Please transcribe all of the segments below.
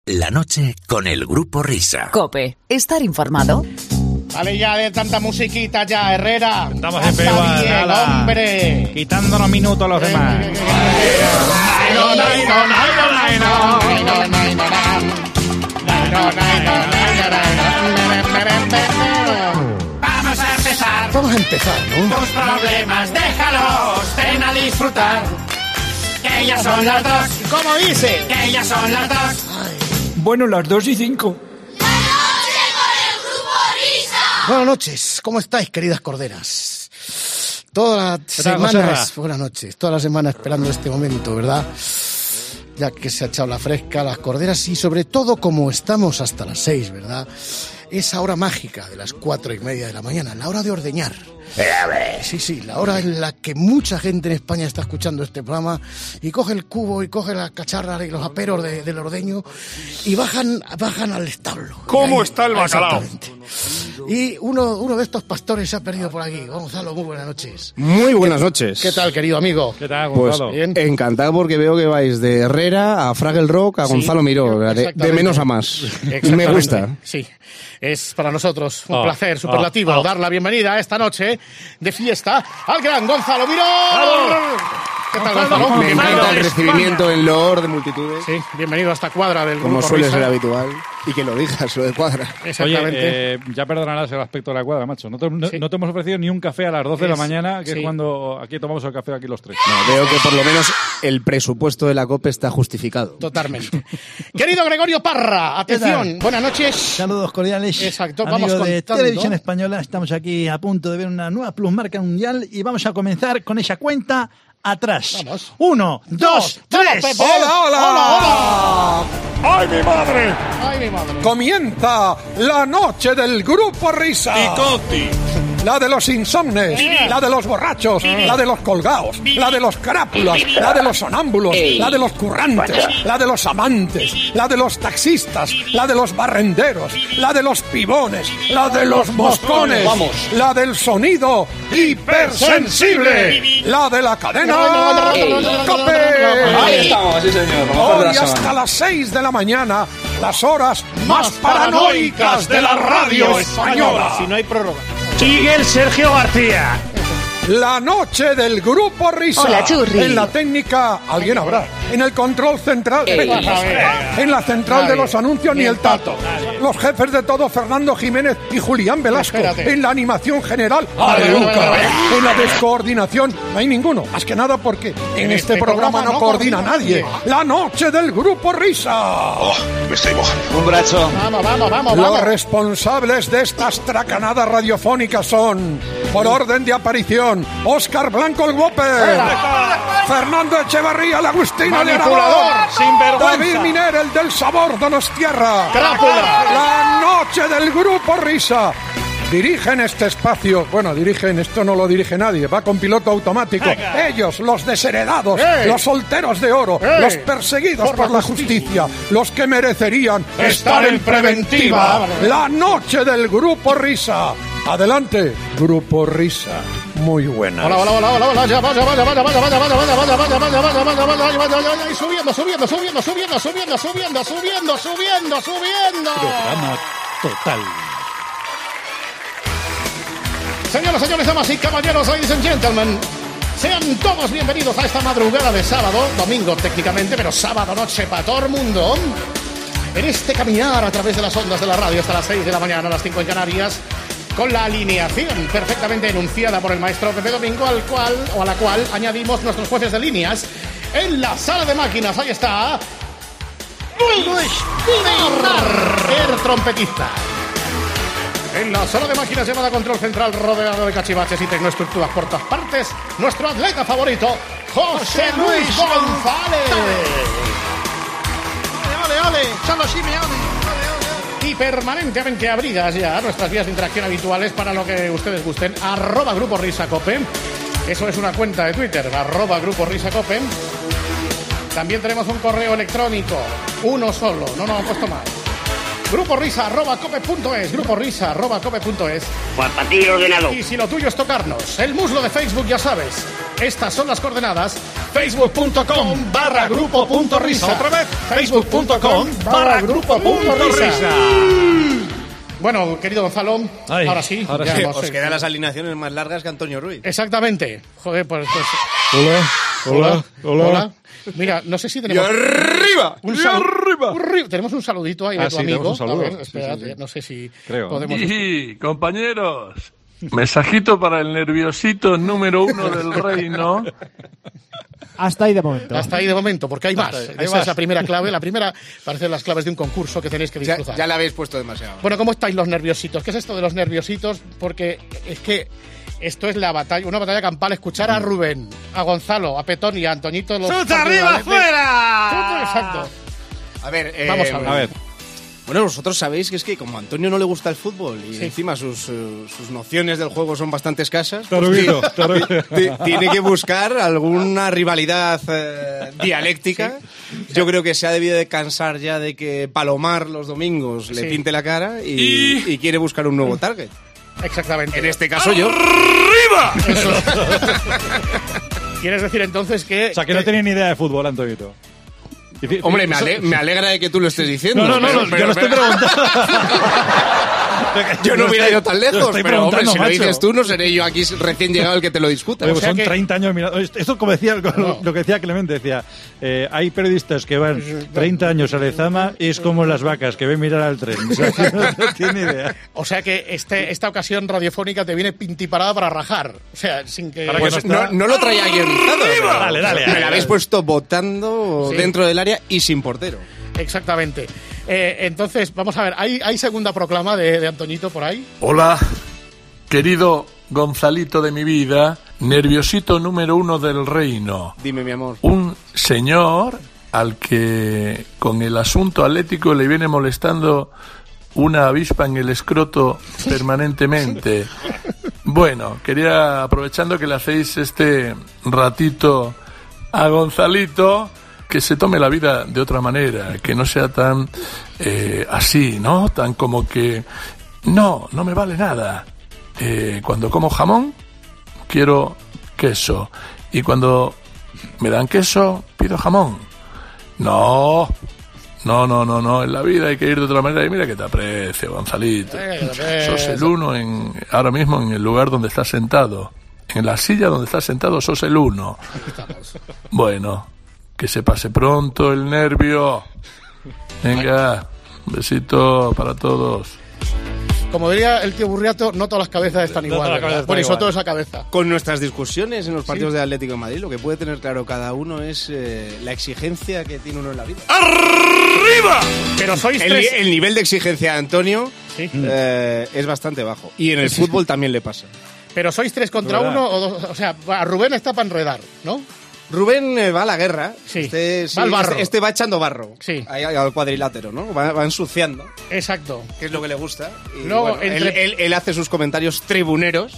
La noche con el Grupo Risa. COPE. Estar informado. Vale, ya de tanta musiquita ya, Herrera. Estamos en pegada, hombre. Quitándonos minutos a los demás. Vamos a empezar, ¿no? Tus problemas, déjalos, ven a disfrutar. Que ya son las 2. ¿Cómo dice? Que ya son las 2. Bueno, las 2:05. Buenas noches, ¿cómo estáis, queridas corderas? Todas las semanas, buenas noches, toda la semana esperando este momento, ¿verdad? Ya que se ha echado la fresca, las corderas y sobre todo como estamos hasta las 6, ¿verdad? Esa hora mágica de las 4:30 de la mañana, la hora de ordeñar. Sí, la hora en la que mucha gente en España está escuchando este programa y coge el cubo y coge las cacharras y los aperos del ordeño y bajan al establo. ¿Cómo está el bacalao? Exactamente. Y uno de estos pastores se ha perdido por aquí. Gonzalo, muy buenas noches. Muy buenas noches. ¿Qué tal, querido amigo? ¿Qué tal, Pues Gonzalo? Bien. encantado porque veo que vais de Herrera a Fraggle Rock a Gonzalo Miró, de menos a más. Me gusta. Sí, es para nosotros un placer superlativo dar la bienvenida esta noche de fiesta al gran Gonzalo Miró. ¿Qué tal, Gonzalo? Me Bienvenido. encanta el recibimiento en loor de multitudes, Sí, bienvenido a esta cuadra del como Grupo suele Risa. ser habitual. Y que lo digas, lo de cuadra. Exactamente. Oye, ya perdonarás el aspecto de la cuadra, macho. No te hemos ofrecido ni un café a las 12 de la mañana, que sí. es cuando aquí tomamos el café aquí los tres. No, veo que por lo menos el presupuesto de la COPE está justificado. Totalmente. Querido Gregorio Parra, atención, buenas noches. Saludos cordiales. Exacto, amigos vamos de contando. Televisión Española. Estamos aquí a punto de ver una nueva plusmarca mundial y vamos a comenzar con esa cuenta atrás. Vamos. 1, 2, 3. Pepe. ¡Hola! ¡Ay, mi madre! Ay, mi madre. Comienza la noche del Grupo Risa. La de los insomnes, la de los borrachos, la de los colgados, la de los crápulas, la de los sonámbulos, la de los currantes, la de los amantes, la de los taxistas, la de los barrenderos, la de los pibones, la de los moscones, la del sonido hipersensible, la de la cadena COPE. Ahí estamos, sí señor. Hoy hasta las 6 de la mañana, las horas más paranoicas de la radio española. Si no hay prórroga. Miguel Sergio García. La noche del Grupo Risa. Hola, Churri. En la técnica, alguien habrá. En el control central. En la central de los anuncios, ni el tato. Los jefes de todo, Fernando Jiménez y Julián Velasco. Espérate. En la animación general, Aleuca. En la descoordinación, no hay ninguno. Más que nada porque en este programa no coordina nadie. La noche del Grupo Risa. Un brazo. Vamos. Los responsables de estas tracanadas radiofónicas son, por orden de aparición, Óscar Blanco el Whopper, Fernando Echevarría el Agustino de Manipulador, Aragón, sinvergüenza. David Miner el del Sabor Donostierra, Crápula. la noche del Grupo Risa. Dirigen este espacio, esto no lo dirige nadie, va con piloto automático. Ellos, los desheredados, los solteros de oro, los perseguidos por la justicia, los que merecerían estar en preventiva. La noche del Grupo Risa. Adelante, Grupo Risa. Muy buena. Hola, ya, vaya. Y subiendo. Programa total. Señores, damas y caballeros, ladies and gentlemen, sean todos bienvenidos a esta madrugada de sábado, domingo técnicamente, pero sábado noche para todo el mundo. En este caminar a través de las ondas de la radio hasta las 6 de la mañana, a las 5 en Canarias, con la alineación perfectamente enunciada por el maestro Pepe Domingo, a la cual añadimos nuestros jueces de líneas. En la sala de máquinas, ahí está Luis Pinar, el trompetista. En la sala de máquinas llamada control central, rodeado de cachivaches y tecnoestructuras por todas partes, nuestro atleta favorito, José Luis González. Ole, solo sí me Y permanentemente abrigas ya nuestras vías de interacción habituales para lo que ustedes gusten. @Grupo Risa Cope. Eso es una cuenta de Twitter, @Grupo Risa Cope. También tenemos un correo electrónico, uno solo, no he puesto más. gruporrisa@cope.es, gruporrisa@cope.es. Pues para ti, ordenado. Y si lo tuyo es tocarnos el muslo de Facebook, ya sabes, estas son las coordenadas: facebook.com/grupo.risa. Otra vez, facebook.com/grupo.risa. Bueno, querido Gonzalo, ahora sí. Os quedan las alineaciones más largas que Antonio Ruiz. Exactamente. Joder, pues... Hola. Mira, no sé si tenemos... ¡Y arriba! Tenemos un saludito ahí de tu amigo. Un saludo. A ver, espérate, no sé si creo. podemos... Y compañeros, mensajito para el nerviosito número 1 del reino. Hasta ahí de momento. Hasta ahí de momento, porque hay más. Esa es la primera clave. La primera parecen las claves de un concurso que tenéis que disfrutar. Ya la habéis puesto demasiado. Bueno, ¿cómo estáis los nerviositos? ¿Qué es esto de los nerviositos? Porque es que esto es la batalla, una batalla campal. Escuchar a Rubén, a Gonzalo, a Petón y a Antoñito. ¡Chuta arriba, afuera! Exacto. A ver, Vamos a ver. Bueno, vosotros sabéis que es que como a Antonio no le gusta el fútbol y encima sus nociones del juego son bastante escasas, tiene que buscar alguna rivalidad dialéctica. Sí. Yo creo que se ha debido de cansar ya de que Palomar los domingos le pinte la cara y quiere buscar un nuevo target. Exactamente. En este caso yo. ¡Arriba! Eso. ¿Quieres decir entonces que... O sea, que no tenía ni idea de fútbol, Antonito. Hombre, me alegra de que tú lo estés diciendo. No, yo lo estoy preguntando. Yo no hubiera ido tan lejos, pero hombre, si macho. lo dices tú, no seré yo aquí recién llegado el que te lo discuta. Oye, pues son 30 años mirando. Esto como decía, lo que decía Clemente, decía, hay periodistas que van 30 años a Lezama y es como las vacas que ven mirar al tren. O sea, no tiene idea. O sea que esta ocasión radiofónica te viene pintiparada para rajar. O sea, sin que... Pues no lo traía guionizado. Dale. Me la habéis puesto votando dentro del área y sin portero. Exactamente. Entonces, vamos a ver, ¿hay segunda proclama de Antoñito por ahí? Hola, querido Gonzalito de mi vida, nerviosito número 1 del reino. Dime, mi amor. Un señor al que con el asunto atlético le viene molestando una avispa en el escroto permanentemente. Bueno, quería, aprovechando que le hacéis este ratito a Gonzalito, que se tome la vida de otra manera, que no sea tan así, ¿no? Tan como que no me vale nada. Cuando como jamón, quiero queso. Y cuando me dan queso, pido jamón. No, en la vida hay que ir de otra manera. Y mira que te aprecio, Gonzalito. Sos el uno ahora mismo en el lugar donde estás sentado. En la silla donde estás sentado sos el uno. Bueno, que se pase pronto el nervio. Venga, un besito para todos. Como diría el tío Burriato, no todas las cabezas están iguales. Por eso toda esa cabeza. Con nuestras discusiones en los partidos de Atlético de Madrid, lo que puede tener claro cada uno es la exigencia que tiene uno en la vida. ¡Arriba! Pero sois tres. El nivel de exigencia de Antonio es bastante bajo. Y en el fútbol también le pasa. Pero sois 3 contra 1 o 2. O sea, Rubén está para enredar, ¿no? Rubén va a la guerra. Sí. Va al barro. Este va echando barro. Sí. Ahí al cuadrilátero, ¿no? Va ensuciando. Exacto. Que es lo que le gusta. Y luego, bueno, él hace sus comentarios tribuneros.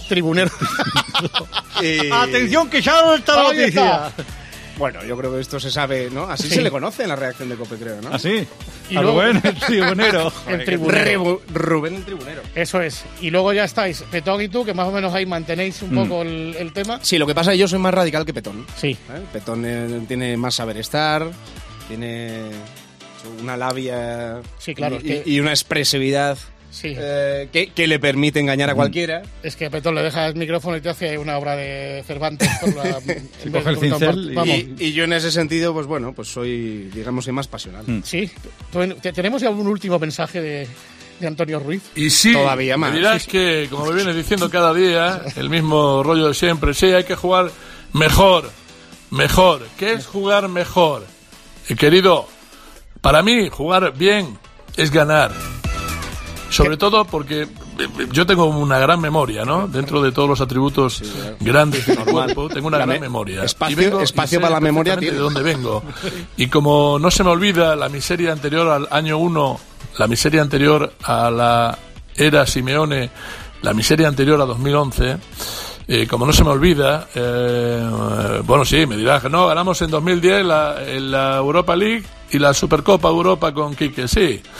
Atención, que ya no está la noticia. Bueno, yo creo que esto se sabe, ¿no? Así se le conoce en la reacción de COPE, creo, ¿no? ¿Ah, sí? Y luego, Rubén, el tribunero. Rubén, el tribunero. Eso es. Y luego ya estáis, Petón y tú, que más o menos ahí mantenéis un poco el tema. Sí, lo que pasa es que yo soy más radical que Petón. Sí. Petón tiene más saber estar, tiene una labia y una expresividad que le permite engañar a cualquiera. Es que a Petón le deja el micrófono y te hace una obra de Cervantes por la... Se coge el cincel y yo en ese sentido, pues bueno, pues soy, digamos, más pasional. Sí. ¿Tenemos ya un último mensaje de Antonio Ruiz? Y sí, todavía más. Me dirás que, como me vienes diciendo cada día, el mismo rollo de siempre. Sí, hay que jugar mejor. ¿Qué es jugar mejor? Querido, para mí, jugar bien es ganar. Sobre todo porque yo tengo una gran memoria, ¿no? Dentro de todos los atributos grandes de mi cuerpo, tengo una gran memoria. Espacio para la memoria. De dónde vengo. Y como no se me olvida la miseria anterior al año 1, la miseria anterior a la era Simeone, la miseria anterior a 2011... como no se me olvida, bueno, sí, me dirás que no, ganamos en 2010 la Europa League y la Supercopa Europa con Quique, sí.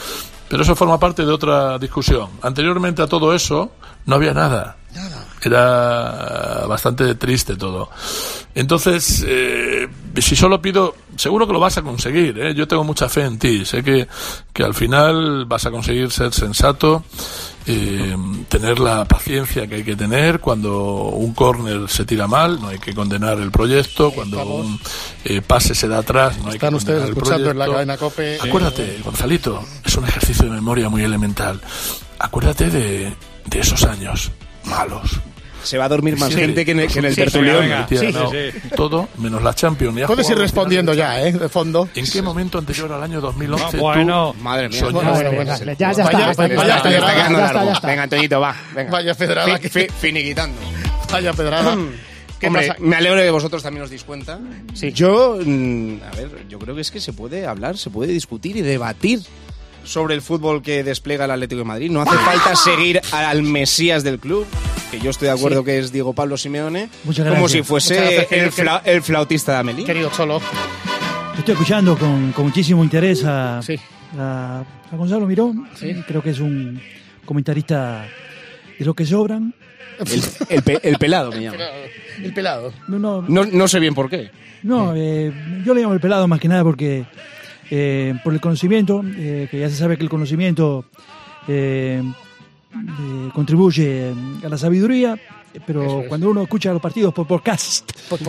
Pero eso forma parte de otra discusión. Anteriormente a todo eso no había nada. Era bastante triste todo. Entonces, si solo pido, seguro que lo vas a conseguir, ¿eh? Yo tengo mucha fe en ti. Sé que al final vas a conseguir ser sensato, tener la paciencia que hay que tener cuando un córner se tira mal, no hay que condenar el proyecto, cuando un pase se da atrás, no hay que condenar el proyecto. Están ustedes escuchando en la cadena COPE. Acuérdate, Gonzalito, es un ejercicio de memoria muy elemental. Acuérdate de esos años malos. Se va a dormir más gente que en el tertulión. Todo menos la Champions. Puedes ir respondiendo ya, de fondo. ¿En qué momento anterior al año 2011 bueno, madre mía, ya está. Venga, Antoñito, va. Venga. Vaya pedrada. Finiquitando. Vaya pedrada. Hombre, me alegro de que vosotros también os deis cuenta. Sí. Yo creo que es que se puede hablar, se puede discutir y debatir sobre el fútbol que despliega el Atlético de Madrid. No hace falta seguir al Mesías del club, que yo estoy de acuerdo que es Diego Pablo Simeone, como si fuese el flautista de Amelie. Querido Cholo. Estoy escuchando con muchísimo interés a Gonzalo Miró. Sí. Creo que es un comentarista de lo que sobran. El pelado me llama. El pelado. No sé bien por qué. No, yo le llamo el pelado más que nada porque por el conocimiento, que ya se sabe que el conocimiento contribuye a la sabiduría, pero cuando uno escucha los partidos por podcast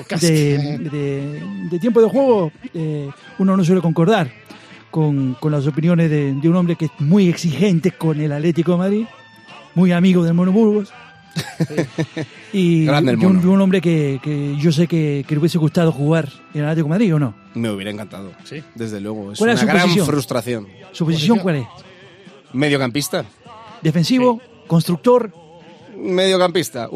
de tiempo de juego, uno no suele concordar con las opiniones de un hombre que es muy exigente con el Atlético de Madrid, muy amigo del Mono Burgos. Y un hombre que yo sé que le hubiese gustado jugar en el Atlético de Madrid, ¿o no? Me hubiera encantado, sí, desde luego. Es ¿Cuál una es su gran posición? frustración. ¿Su posición cuál es? Mediocampista. ¿Defensivo? ¿Constructor? Mediocampista.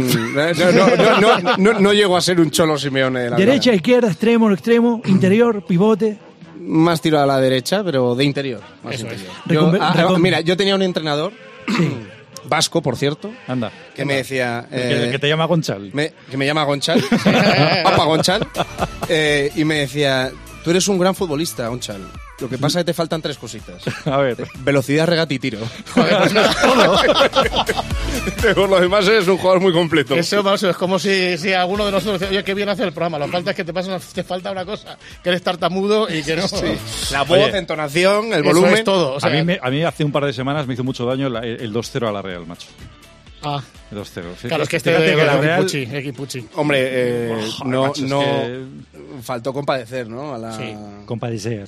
No llego a ser un Cholo Simeone de la ¿Derecha, vida. izquierda, extremo, interior, pivote? Más tiro a la derecha, pero de interior. Más Eso interior. Mira, yo tenía un entrenador... vasco, por cierto, anda, que me decía... que te llama Gonchal. Que me llama Gonchal, Papa Gonchal, y me decía, tú eres un gran futbolista, Gonchal. Lo que pasa es que te faltan 3 cositas. A ver. Velocidad, regate y tiro. Por lo demás eres un jugador muy completo. Eso es como si alguno de nosotros dice, oye, qué bien hace el programa. Lo que falta es que te falta una cosa, que eres tartamudo y que no... Sí. La voz, entonación, el volumen... es todo. O sea, a mí hace un par de semanas me hizo mucho daño el 2-0 a la Real, macho. Ah. El 2-0. Sí. Claro, es que la Real... Equipuchi. Hombre, macho, no... Es faltó compadecer, ¿no? Sí. Compadecer.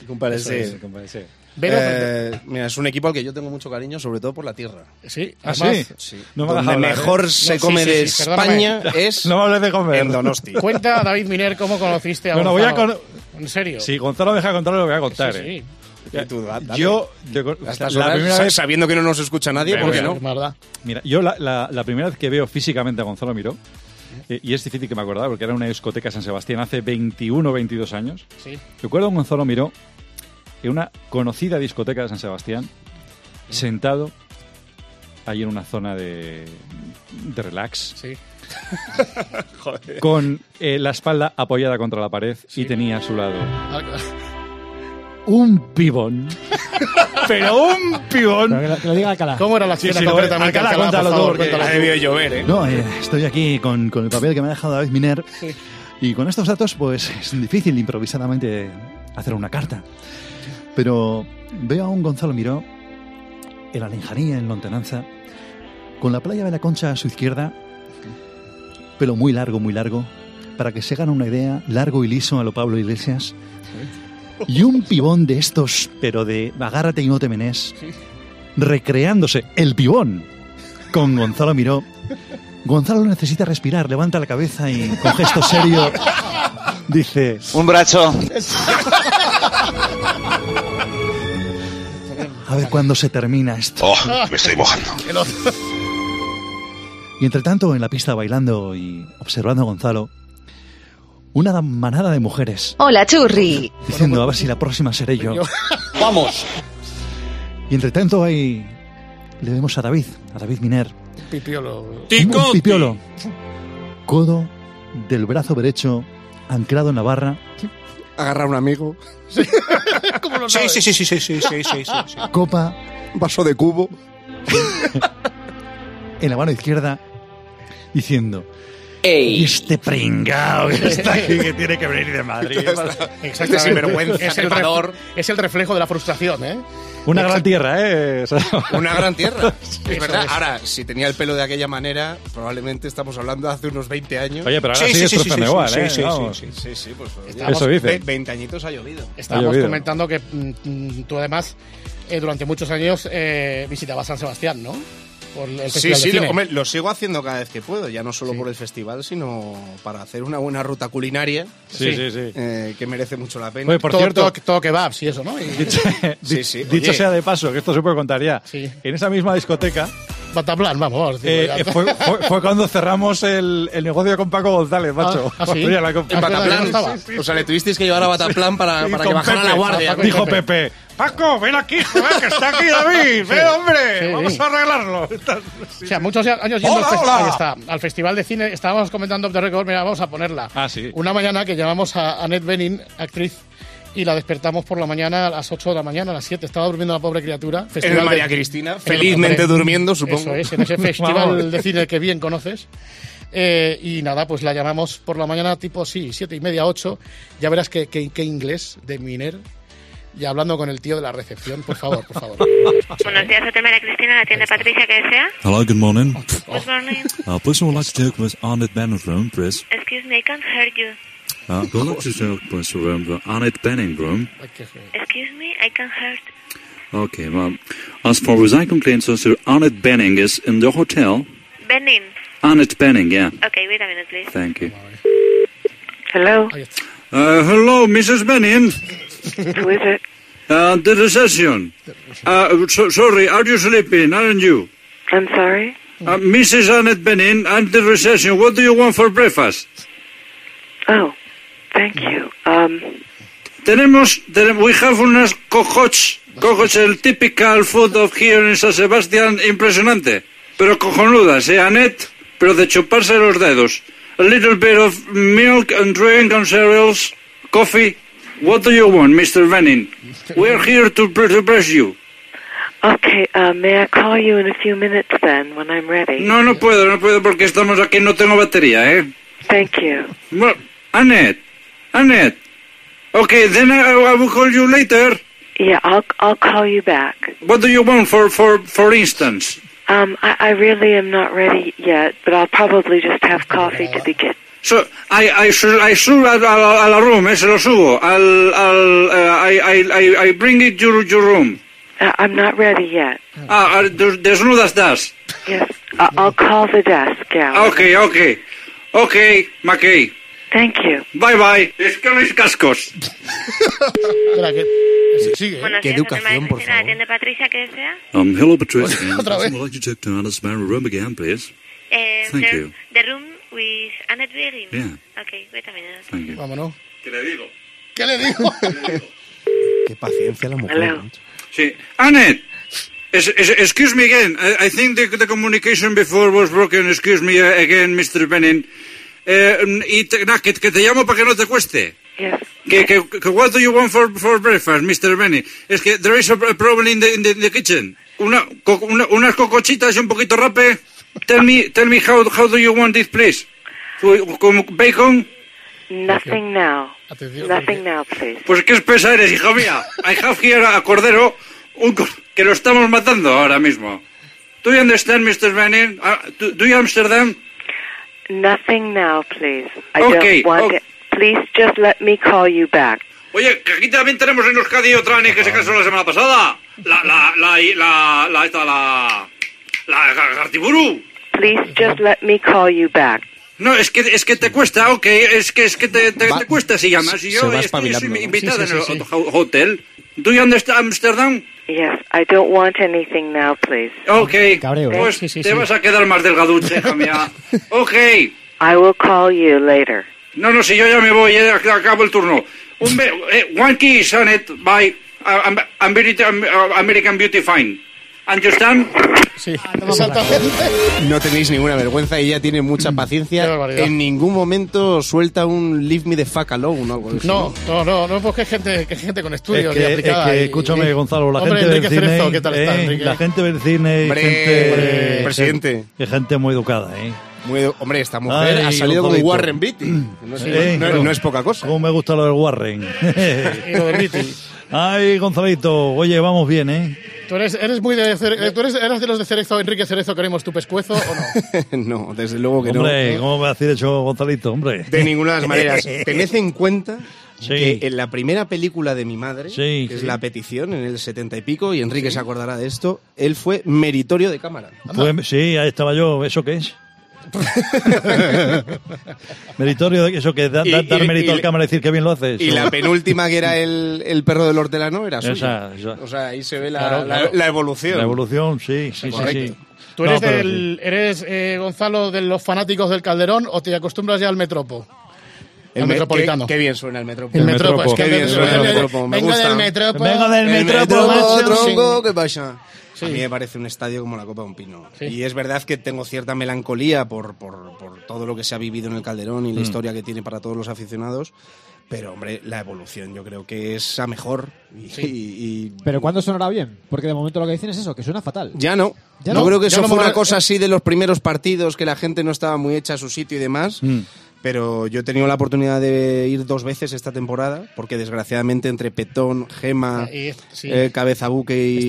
Mira, es un equipo al que yo tengo mucho cariño, sobre todo por la tierra. Sí, además, sí. No me donde mejor se come de España es no me hables de comer. En Donosti. Cuenta, David Miner, cómo conociste a Gonzalo. ¿En serio? Si Gonzalo me deja contarlo, lo voy a contar. Sí. Yo, la primera vez, sabiendo que no nos escucha nadie, ¿por qué no? Mira, yo la primera vez que veo físicamente a Gonzalo Miró, y es difícil que me acordara porque era una discoteca en San Sebastián hace 21 o 22 años. Sí. Recuerdo a Gonzalo Miró en una conocida discoteca de San Sebastián, sentado ahí en una zona de relax, sí. con la espalda apoyada contra la pared, sí. Y tenía a su lado un pibón. Pero un pibón. Pero que lo diga Alcalá. ¿Cómo era la cena concretamente? Alcalá, por favor. Ha debido llover, ¿eh? No, estoy aquí con el papel que me ha dejado David Miner. Sí. Y con estos datos, pues es difícil improvisadamente hacer una carta. Pero veo a un Gonzalo Miró en la Lejanía, en lontananza, con la playa de la Concha a su izquierda, pelo muy largo, para que se hagan una idea, largo y liso a lo Pablo Iglesias. Y un pibón de estos, pero de agárrate y no te menes, recreándose el pibón con Gonzalo Miró. Gonzalo necesita respirar, levanta la cabeza y con gesto serio dice: un brazo. A ver cuándo se termina esto. Oh, me estoy mojando. Y entre tanto, en la pista bailando y observando a Gonzalo, una manada de mujeres. Hola, churri. Diciendo, a ver si la próxima seré yo. ¡Vamos! Y entre tanto ahí le vemos a David Miner. Pipiolo. Un pipiolo. Codo del brazo derecho anclado en la barra. Agarrar a un amigo. ¿Cómo lo sí. sabes? Sí. Copa vaso de cubo. En la mano izquierda, diciendo... Y este pringao que está aquí, que tiene que venir de Madrid. Exactamente. Sinvergüenza, es el reflejo de la frustración, ¿eh? Una gran tierra, ¿eh? Una gran tierra. Es verdad. es. Ahora, si tenía el pelo de aquella manera, probablemente estamos hablando de hace unos 20 años. Oye, pero ahora sí es igual, ¿eh? Sí, pues eso dice. 20 añitos ha llovido. Estábamos comentando que tú además durante muchos años visitabas San Sebastián, ¿no? Por el Festival de Cine. Hombre, lo sigo haciendo cada vez que puedo, ya no solo por el festival, sino para hacer una buena ruta culinaria. Que merece mucho la pena. Oye, por cierto, todo kebabs y eso, ¿no? Dicho sea de paso, que esto se puede contar ya. En esa misma discoteca, Bataplan, vamos. fue cuando cerramos el negocio con Paco González, macho. ¿Sí? En Bataplan. O sea, le tuvisteis que llevar a Bataplan para que bajara la guardia. Dijo Pepe, Paco, ven aquí, joder, que está aquí David. Ven, hombre, vamos a arreglarlo. O sea, muchos años yendo al Festival de Cine, estábamos comentando off the record, mira, vamos a ponerla. Una mañana que llamamos a Annette Bening, actriz, y la despertamos por la mañana a las 8 de la mañana, a las 7. Estaba durmiendo la pobre criatura. En el María Cristina, felizmente durmiendo, supongo. Eso es, en ese festival de cine que bien conoces. Y nada, pues la llamamos por la mañana tipo, 7:30, 8. Ya verás qué inglés de Miner. Y hablando con el tío de la recepción, por favor. Buenos días, Hotel María Cristina, la tienda Patricia, ¿qué desea? Hello, good morning. Good morning. Please, I would like to talk with Annette Benning's room, please. Excuse me, I can't hear you. I would like to talk with the room, Annette Benning's room. Excuse me, I can't hear. Okay, well, as far as I can claim, so Annette Benning is in the hotel. Benning. Annette Benning, yeah. Okay, wait a minute, please. Thank you. Hello. Hello, Mrs. Benning. Who is it? The reception. Sorry, are you sleeping, aren't you? I'm sorry? Mrs. Annette Benning, I'm the reception. What do you want for breakfast? Oh, thank you. We have unas cojots, el typical food of here in San Sebastián, impresionante. Pero cojonudas, Annette, pero de chuparse los dedos. A little bit of milk and drink and cereals, coffee. What do you want, Mr. Benning? We're here to bless you. Okay, may I call you in a few minutes then, when I'm ready? No puedo porque estamos aquí, no tengo batería, Thank you. Well, Annette. Okay, then I will call you later. Yeah, I'll call you back. What do you want, for instance? I really am not ready yet, but I'll probably just have coffee to begin. So, I subo a la room, se lo subo. I bring it to your room. I'm not ready yet. Desnuda estás. Yes, I'll call the desk, yeah. Okay, McKay. Thank you. Bye. Es que mis cascos. Espera, que sigue. Buenos días, educación, por favor. ¿Atiende Patricia, qué desea? Hello, Patricia. Otra vez. I would like to talk to Anna's room again, please. Thank you. The room with Annette Bening. Yeah. Okay, wait a minute. Thank you. Vámonos. ¿Qué le digo? Qué paciencia la mujer. Hello. Sí. Annette, excuse me again. I think the communication before was broken. Excuse me again, Mr. Benning. Que te llamo para que no te cueste. Yes. What do you want for breakfast, Mr. Benning? Es que there is a problem in the kitchen. Unas cocochitas y un poquito rape. Tell me how do you want it, please? Con bacon. Nothing now. Nothing now, please. Pues qué espesa eres, hija mía. I have here a cordero que lo estamos matando ahora mismo. Do you understand, Mr. Benning? Do you Amsterdam? Nothing now, please. I don't want it. Please just let me call you back. Oye, que aquí también tenemos en Euskadi otra Ani que se casó la semana pasada. La Gartiburu. Please just let me call you back. No, es que te cuesta, es que te cuesta si llamas. Y yo estoy invitada en el hotel. Do you understand Amsterdam? Yes, I don't want anything now, please. Okay, Cabreo, pues te vas a quedar más delgaduche, hija mía. Okay. I will call you later. No, si yo ya me voy, acabo el turno. One kiss on it by American Beauty Fine. ¿Understand? Sí, exactamente. No tenéis ninguna vergüenza, ella tiene mucha paciencia. En ningún momento suelta un leave me the fuck alone o algo de eso. No, porque es gente con estudios y aplicada. Escúchame, Gonzalo, la hombre, gente Enrique del cine... Cerezo, ¿qué tal está, Enrique? La gente del cine... Hombre, presidente. Es gente muy educada, ¿eh? Hombre, esta mujer ha salido con Warren Beatty. No es poca cosa. Cómo me gusta lo del Warren. Y lo del Beatty. Ay, Gonzalito, oye, vamos bien, ¿eh? ¿Tú eres muy de los de Cerezo, Enrique Cerezo, queremos tu pescuezo o no? No, desde luego que no. Hombre, ¿cómo me va a decir eso, Gonzalito, hombre? De ninguna de las maneras. Tened en cuenta que en la primera película de mi madre, que es La Petición, en el 70 y pico, y Enrique se acordará de esto, él fue meritorio de cámara. Sí, ahí estaba yo. ¿Eso qué es? Meritorio, eso que dar mérito al cámara y decir que bien lo haces. Y la penúltima, que era el perro del hortelano, era suya. O sea, ahí se ve la evolución. La evolución, sí. ¿Tú eres Gonzalo, de los fanáticos del Calderón o te acostumbras ya al Metropo? El Metropolitano. Qué bien suena el Metropo. El Metropo, es que bien suena el Metropo. Vengo del Metropo. Vengo del Metropo, tronco, ¿qué pasa? Sí. A mí me parece un estadio como la copa de un pino. Sí. Y es verdad que tengo cierta melancolía por todo lo que se ha vivido en el Calderón y la historia que tiene para todos los aficionados. Pero, hombre, la evolución yo creo que es a mejor. ¿Pero cuándo sonará bien? Porque de momento lo que dicen es eso, que suena fatal. Ya no. No creo que eso fue una cosa así de los primeros partidos, que la gente no estaba muy hecha a su sitio y demás. Pero yo he tenido la oportunidad de ir 2 veces esta temporada, porque desgraciadamente entre Petón, Gema, Cabezabuque y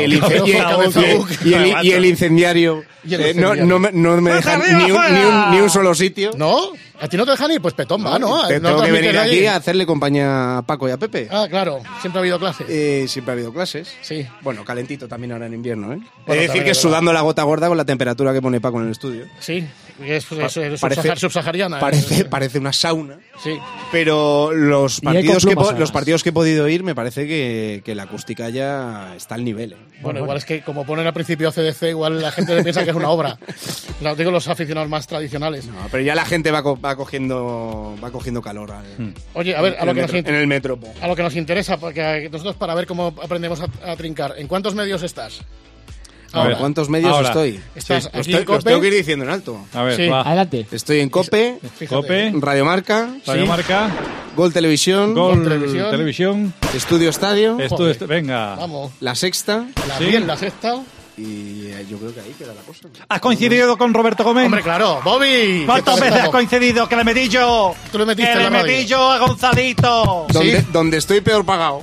el incendiario no me dejan ni un solo sitio. ¿No? ¿A ti no te dejan ir? Pues Petón va, ¿no? Tengo que venir aquí a hacerle compañía a Paco y a Pepe. Ah, claro. Siempre ha habido clases. Siempre ha habido clases. Sí. Bueno, calentito también ahora en invierno, ¿eh? Bueno, es decir que sudando la gota gorda con la temperatura que pone Paco en el estudio. Sí. Es subsahariana. Parece una sauna. Sí. Pero los partidos que he podido ir, me parece que la acústica ya está al nivel. Bueno, igual es que como ponen al principio CDC, igual la gente piensa que es una obra. Lo digo los aficionados más tradicionales. No, pero ya la gente va cogiendo calor. Oye, a ver, en el metro. A lo que nos interesa, porque nosotros para ver cómo aprendemos a trincar. ¿En cuántos medios estás? Ahora, ¿en cuántos medios estoy? ¿Estás aquí en COPE? Los tengo que ir diciendo en alto. A ver, sí. Adelante. Estoy en COPE, Radio Marca, Gol Televisión, Estudio Estadio, venga. Vamos. La Sexta. La Sexta. Y yo creo que ahí queda la cosa. ¿Has coincidido con Roberto Gómez? Hombre, claro. ¡Bobby! ¿Cuántas veces has coincidido? ¡Que le metí yo! Tú le metiste ¡Que en la le radio. metí yo a Gonzalito! Donde estoy peor pagado.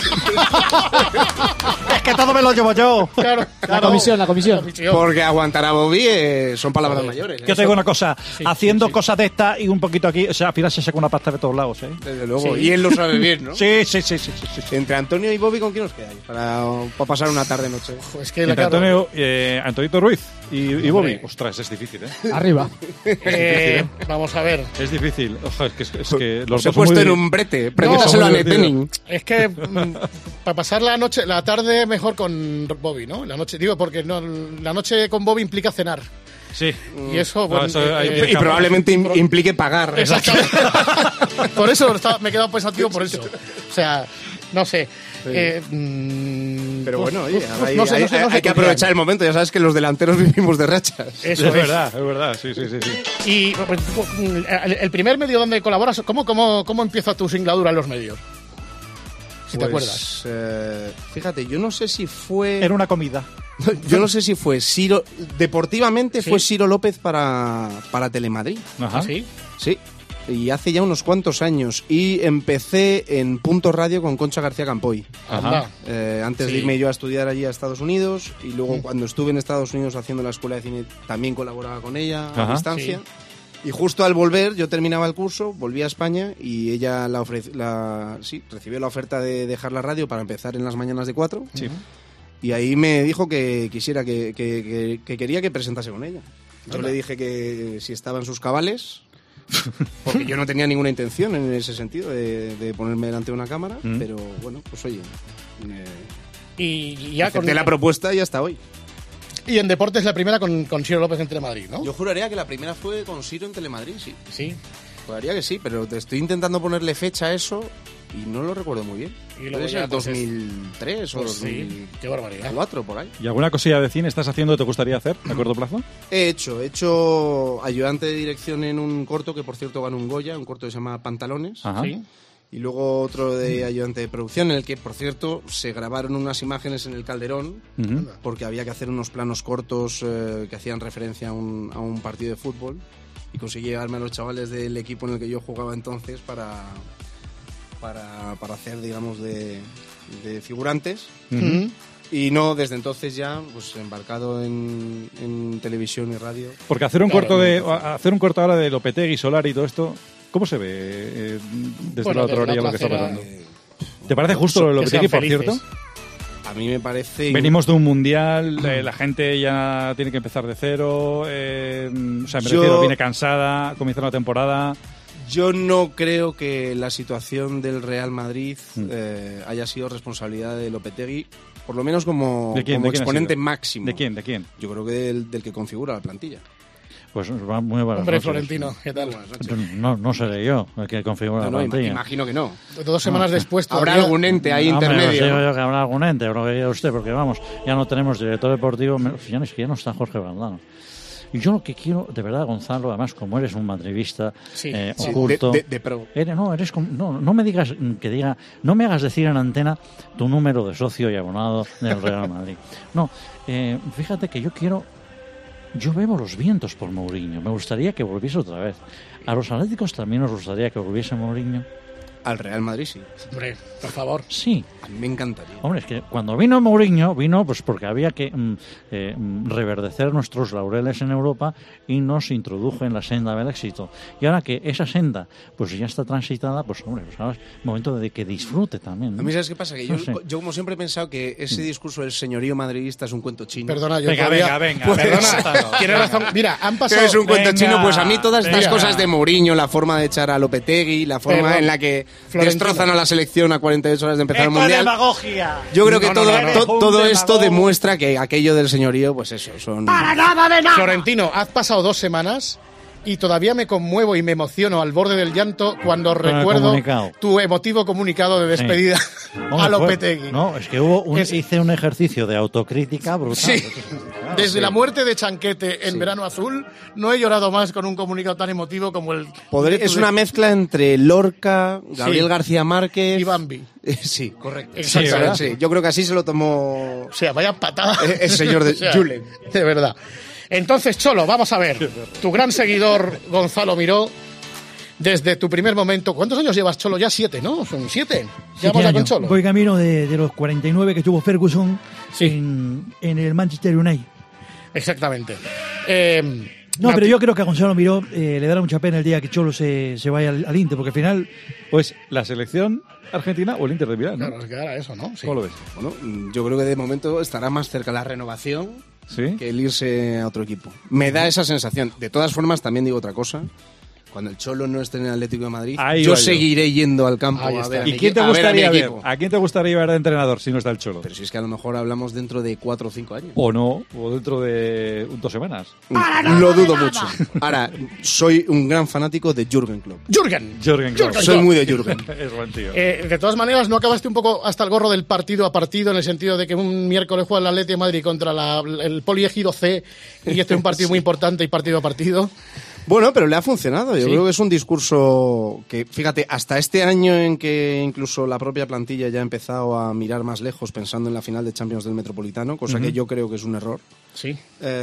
Es que todo me lo llevo yo. Claro. La comisión. Porque aguantar a Bobby son palabras mayores. Yo te digo una cosa. Haciendo cosas de estas y un poquito aquí, o sea, al final se saca una pasta de todos lados, ¿eh? Desde luego. Sí. Y él lo sabe bien, ¿no? Sí. Entre Antonio y Bobby, ¿con quién os quedáis? Para pasar una tarde-noche. Es que entre Antonito Ruiz y Bobby. Ostras, es difícil, ¿eh? Arriba. Vamos a ver. Es difícil. Ojo, es que los dos he puesto en un brete. Pregúntaselo a Netening. Es que para pasar la tarde mejor con Bobby, ¿no? La noche, digo, porque la noche con Bobby implica cenar. Sí. Y eso, y probablemente implique pagar. Exactamente. Por eso me he quedado pensativo por eso. O sea, no sé. Pero bueno, oye, hay que aprovechar el momento. Ya sabes que los delanteros vivimos de rachas. Eso es verdad. Sí. Y el primer medio donde colaboras, ¿cómo empieza tu singladura en los medios? Si te acuerdas. Fíjate, yo no sé si fue... Era una comida. Yo no sé si fue Ciro... Deportivamente fue Ciro López para Telemadrid. Ajá. ¿Sí? Sí. Y hace ya unos cuantos años. Y empecé en Punto Radio con Concha García Campoy. Ajá. Antes de irme yo a estudiar allí a Estados Unidos. Y luego cuando estuve en Estados Unidos haciendo la escuela de cine, también colaboraba con ella a distancia. Sí. Y justo al volver, yo terminaba el curso, volví a España y ella recibió la oferta de dejar la radio para empezar en las mañanas de 4. Sí. Y ahí me dijo que quisiera que quería que presentase con ella. Yo le dije que si estaba en sus cabales, porque yo no tenía ninguna intención en ese sentido de ponerme delante de una cámara, pero bueno, pues oye, y ya acepté la propuesta y hasta hoy. Y en deportes la primera con Ciro López en Telemadrid, ¿no? Yo juraría que la primera fue con Ciro en Telemadrid, sí. Sí. Juraría que sí, pero te estoy intentando ponerle fecha a eso y no lo recuerdo muy bien. Y luego ya, 2003 o 2004, qué barbaridad. por ahí. ¿Y alguna cosilla de cine estás haciendo que te gustaría hacer a corto plazo? He hecho ayudante de dirección en un corto que, por cierto, ganó un Goya, un corto que se llama Pantalones. Ajá. Sí. Y luego otro de ayudante de producción, en el que, por cierto, se grabaron unas imágenes en el Calderón, porque había que hacer unos planos cortos que hacían referencia a un partido de fútbol. Y conseguí llevarme a los chavales del equipo en el que yo jugaba entonces para hacer, digamos, de figurantes. Y no, desde entonces ya, pues embarcado en televisión y radio. Porque hacer un corto ahora de Lopetegui, Solari y todo esto, ¿cómo se ve desde la otra orilla lo que está pasando? ¿Te parece justo lo de Lopetegui, por cierto? A mí me parece... Venimos de un mundial, la gente ya tiene que empezar de cero, viene cansada, comienza la temporada... Yo no creo que la situación del Real Madrid haya sido responsabilidad de Lopetegui, por lo menos como exponente máximo. ¿De quién? Yo creo que del que configura la plantilla. Pues va muy buenas Hombre, noches. Florentino, ¿qué tal? No seré yo el que configura la plantilla. Imagino que no. 2 semanas después habrá algún ente ahí intermedio. Digo yo que habrá algún ente, pero que diga usted, porque vamos, ya no tenemos director deportivo, ya no está Jorge Valdano. Y yo lo que quiero, de verdad, Gonzalo, además, como eres un madridista oculto... De pro. No me digas no me hagas decir en antena tu número de socio y abonado del Real Madrid. No, fíjate que yo bebo los vientos por Mourinho. Me gustaría que volviese otra vez. A los atléticos también nos gustaría que volviese Mourinho. Al Real Madrid, sí. Hombre, por favor. Sí. A mí me encantaría. Hombre, es que cuando vino Mourinho, pues porque había que reverdecer nuestros laureles en Europa y nos introdujo en la senda del éxito. Y ahora que esa senda pues ya está transitada, pues hombre, pues ahora es momento de que disfrute también, ¿no? A mí, ¿sabes qué pasa? Que yo como siempre he pensado que ese discurso del señorío madridista es un cuento chino. Perdona, yo venga, perdona. Tienes razón. Mira, han pasado... Es un cuento chino, pues a mí todas estas cosas de Mourinho, la forma de echar a Lopetegui, la forma en la que destrozan a la selección a 48 horas de empezar el Mundial. Demagogia. Yo creo que todo esto demuestra que aquello del señorío, pues eso, son... ¡Para nada de nada! Florentino, has pasado 2 semanas y todavía me conmuevo y me emociono al borde del llanto cuando recuerdo tu emotivo comunicado de despedida a Lopetegui. No, es que hice un ejercicio de autocrítica brutal. Sí. Desde la muerte de Chanquete en Verano Azul, no he llorado más con un comunicado tan emotivo como el... Es una mezcla entre Lorca, Gabriel García Márquez... y Bambi. Sí, correcto. Sí. Yo creo que así se lo tomó... O sea, vaya patada. El señor de Julen. De verdad. Entonces, Cholo, vamos a ver. Tu gran seguidor, Gonzalo Miró, desde tu primer momento... ¿Cuántos años llevas, Cholo? Ya 7, ¿no? Son 7. Ya vamos con Cholo. Voy camino de los 49 que tuvo Ferguson en el Manchester United. Exactamente. Pero yo creo que a Gonzalo Miró le dará mucha pena el día que Cholo se vaya al Inter, porque al final... Pues la selección argentina o el Inter de Milán, ¿no? Claro, es que ahora eso, ¿no? Sí. ¿Cómo lo ves? Bueno, yo creo que de momento estará más cerca la renovación que el irse a otro equipo. Me da esa sensación. De todas formas, también digo otra cosa. Cuando el Cholo no esté en el Atlético de Madrid, yo seguiré yendo al campo a ver ¿Y quién te gustaría ver? ¿A quién te gustaría ver de entrenador si no está el Cholo? Pero si es que a lo mejor hablamos dentro de 4 o 5 años. O no, o dentro de 2 semanas. Lo dudo mucho. Ahora, soy un gran fanático de Jürgen Klopp. Jürgen Klopp. Soy muy de Jürgen. Es buen tío. De todas maneras, ¿no acabaste un poco hasta el gorro del partido a partido, en el sentido de que un miércoles juega el Atlético de Madrid contra el Poliegido C y este es un partido muy importante y partido a partido? Bueno, pero le ha funcionado. Yo creo que es un discurso que, fíjate, hasta este año en que incluso la propia plantilla ya ha empezado a mirar más lejos pensando en la final de Champions del Metropolitano, cosa que yo creo que es un error. Sí.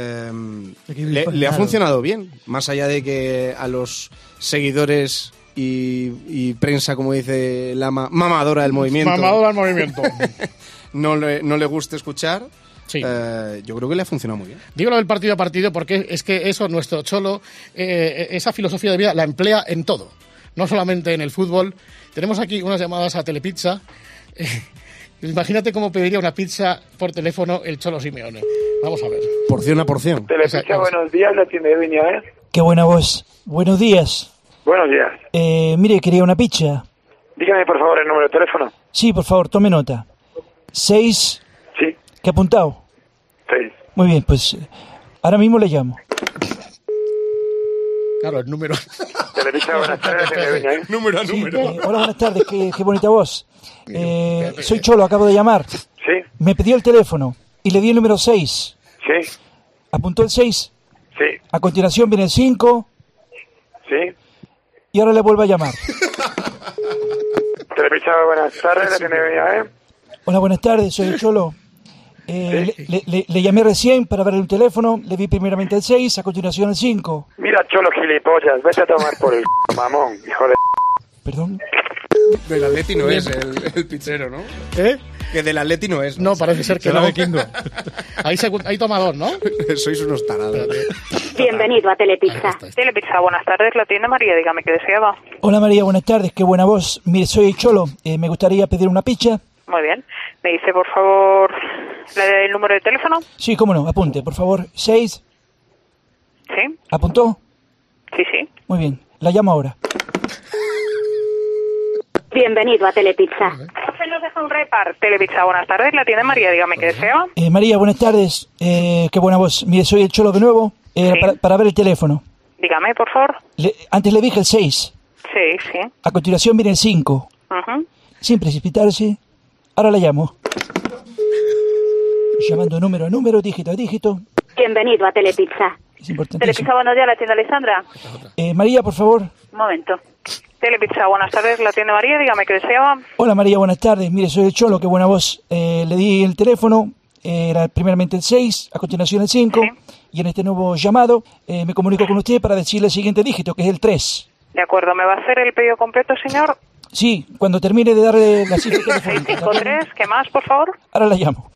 Le ha funcionado bien, más allá de que a los seguidores y prensa, como dice la mamadora del movimiento... Mamadora del movimiento. no le guste escuchar... Sí. Yo creo que le ha funcionado muy bien. Digo lo del partido a partido porque es que eso, nuestro Cholo, esa filosofía de vida la emplea en todo, no solamente en el fútbol. Tenemos aquí unas llamadas a Telepizza. Imagínate cómo pediría una pizza por teléfono el Cholo Simeone. Vamos a ver. Porción a porción. Telepizza, buenos días, la tienda de Viña, ¿eh? Qué buena voz. Buenos días. Buenos días. Mire, quería una pizza. Dígame, por favor, el número de teléfono. Sí, por favor, tome nota. 6... Sí. ¿Qué ha apuntado? Sí. Muy bien, pues ahora mismo le llamo. Claro, el número. Telepizza, buenas tardes, tiene Beña, ¿eh? Número a número. Hola, buenas tardes, qué bonita voz. Soy Cholo, acabo de llamar. Sí. Me pidió el teléfono y le di el número 6. Sí. ¿Apuntó el 6? Sí. A continuación viene el 5. Sí. Y ahora le vuelvo a llamar. Telepizza, buenas tardes, tiene Beña, ¿eh? Hola, buenas tardes, soy el Cholo. Le llamé recién para ver el teléfono, le vi primeramente el 6, a continuación el 5. Mira, Cholo, gilipollas, vete a tomar por el mamón, hijo de... Perdón. Del Atleti no es el pizzero, ¿no? ¿Eh? Que del Atleti no es. No, parece ser que Será no. de Kingo. Hay tomador, ¿no? Sois unos tarados. Bienvenido a Telepizza. Telepizza, buenas tardes, la tienda María, dígame qué deseaba. Hola María, buenas tardes, qué buena voz. Mire, soy el Cholo, me gustaría pedir una pizza. Muy bien. ¿Me dice, por favor, el número de teléfono? Sí, cómo no, apunte, por favor. 6. ¿Sí? ¿Apuntó? Sí, sí. Muy bien, la llamo ahora. Bienvenido a Telepizza. Se nos deja un repar. Telepizza, buenas tardes, la tienda María, dígame qué deseaba. María, buenas tardes, qué buena voz. Mire, soy el Cholo de nuevo, para ver el teléfono. Dígame, por favor. Antes le dije el 6. Sí, sí. A continuación viene el 5. Ujú. Sin precipitarse. Ahora la llamo. Llamando número a número, dígito a dígito. Bienvenido a Telepizza. Es importantísimo. Telepizza, buenos días, la tienda Alessandra. María, por favor. Un momento. Telepizza, buenas tardes, la tienda María, dígame qué deseaba. Hola María, buenas tardes. Mire, soy el Cholo, qué buena voz. Le di el teléfono, era primeramente el 6, a continuación el 5. Sí. Y en este nuevo llamado me comunico con usted para decirle el siguiente dígito, que es el 3. De acuerdo, ¿me va a hacer el pedido completo, señor? Sí, cuando termine de darle la cifra telefónica. 653, ¿qué más, por favor? Ahora la llamo.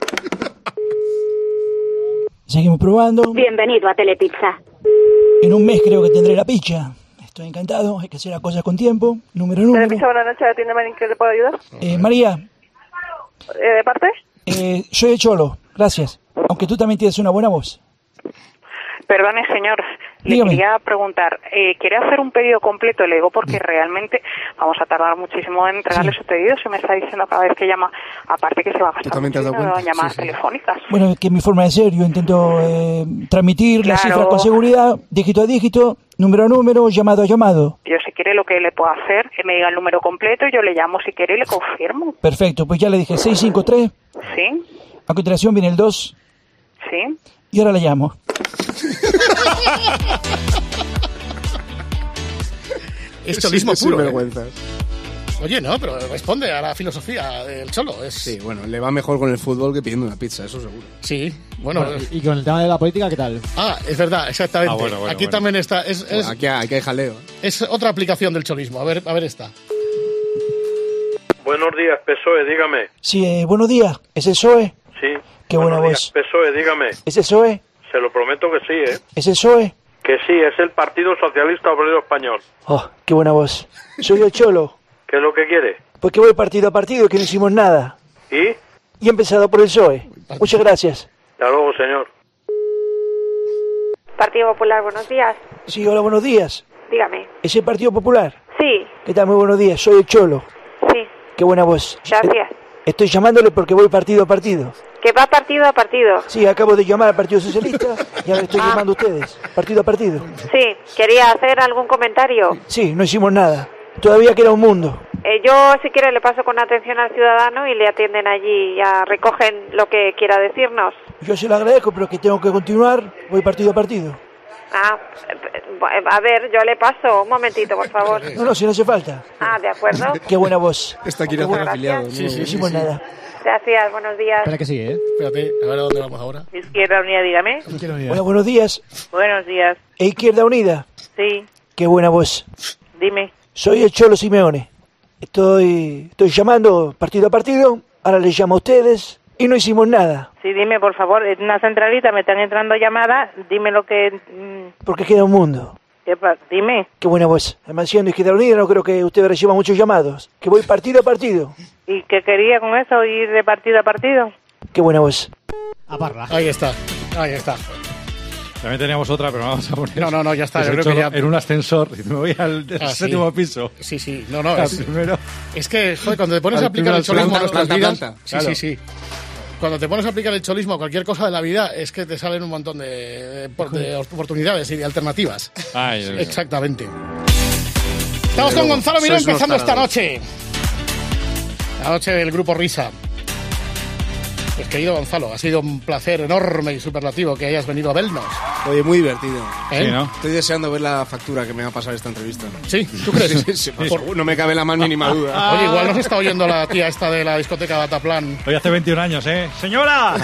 Seguimos probando. Bienvenido a Telepizza. En un mes creo que tendré la pizza. Estoy encantado, hay que hacer las cosas con tiempo. Número. Telepizza, buenas noches, ¿la tienda María, que le puedo ayudar? María. ¿De parte? Soy el Cholo, gracias. Aunque tú también tienes una buena voz. Perdone, señor, Dígame. le quería preguntar, ¿quiere hacer un pedido completo? Le digo porque realmente vamos a tardar muchísimo en entregarle su pedido, si me está diciendo cada vez que llama, aparte que se va a gastar muchísimo en llamadas telefónicas. Bueno, que es mi forma de ser, yo intento transmitir las cifras con seguridad, dígito a dígito, número a número, llamado a llamado. Yo si quiere lo que le puedo hacer, que me diga el número completo, yo le llamo si quiere y le confirmo. Perfecto, pues ya le dije 653. Sí. A continuación viene el 2. Sí. Y ahora la llamo. Es cholismo puro. Vergüenzas. Oye, no, pero responde a la filosofía del Cholo. Sí, bueno, le va mejor con el fútbol que pidiendo una pizza, eso seguro. Sí, bueno. ¿Y con el tema de la política qué tal? Ah, es verdad, exactamente. Bueno, aquí también está. Aquí hay jaleo. Es otra aplicación del cholismo. A ver esta. Buenos días, PSOE, dígame. Sí, buenos días. ¿Es el PSOE? Sí. Qué buena Buenos días, voz. PSOE, dígame. ¿Es el PSOE? Se lo prometo que sí, ¿eh? ¿Es el PSOE? Que sí, es el Partido Socialista Obrero Español. Oh, qué buena voz. Soy el Cholo. ¿Qué es lo que quiere? Pues que voy partido a partido, que no hicimos nada. ¿Y? Y he empezado por el PSOE. Muchas gracias. Hasta luego, señor. Partido Popular, buenos días. Sí, hola, buenos días. Dígame. ¿Es el Partido Popular? Sí. ¿Qué tal? Muy buenos días. Soy el Cholo. Sí. Qué buena voz. Gracias. Estoy llamándole porque voy partido a partido. Que va partido a partido. Sí, acabo de llamar al Partido Socialista y ahora estoy llamando a ustedes. Partido a partido. Sí. ¿Quería hacer algún comentario? Sí, no hicimos nada. Todavía queda un mundo. Yo, si quiere, le paso con atención al ciudadano y le atienden allí y ya recogen lo que quiera decirnos. Yo se lo agradezco, pero que tengo que continuar. Voy partido a partido. Ah, a ver, yo le paso. Un momentito, por favor. No, si no hace falta. Ah, de acuerdo. Qué buena voz. Esta quiere hacer afiliado. Sí, no hicimos nada. Gracias, buenos días. Espera que sigue, ¿eh? Espérate, a ver a dónde vamos ahora. Izquierda Unida, dígame. Hola, buenos días. Buenos días. Izquierda Unida. Sí, Qué buena voz. dime. Soy el Cholo Simeone. Estoy llamando partido a partido. Ahora les llamo a ustedes. Y no hicimos nada. Sí, dime, por favor, en una centralita me están entrando llamadas, dime lo que... Porque queda un mundo. Dime. Qué buena voz. Además, siendo Izquierda Unida, no creo que usted reciba muchos llamados. Que voy partido a partido. ¿Y qué quería con eso, ir de partido a partido? Qué buena voz. A parla. Ahí está, ahí está. También teníamos otra, pero no vamos a poner. No, ya está. Pues Yo creo que ya... En un ascensor. Me voy al séptimo piso. Sí. Primero. Es que, joder, cuando te pones a aplicar el cholismo a nuestras vidas... Sí. Cuando te pones a aplicar el cholismo a cualquier cosa de la vida, es que te salen un montón de oportunidades y de alternativas. Ay, exactamente. Estamos con Gonzalo Miró Sois unos empezando esta tarados. noche. La noche del Grupo Risa. Pues querido Gonzalo, ha sido un placer enorme y superlativo que hayas venido a vernos. Oye, muy divertido. ¿Eh? Sí, ¿no? Estoy deseando ver la factura que me va a pasar esta entrevista. ¿Sí? ¿Tú crees? Sí, no me cabe la más mínima duda. Oye, igual nos está oyendo la tía esta de la discoteca Bataplan. Hoy hace 21 años, ¿eh? ¡Señora!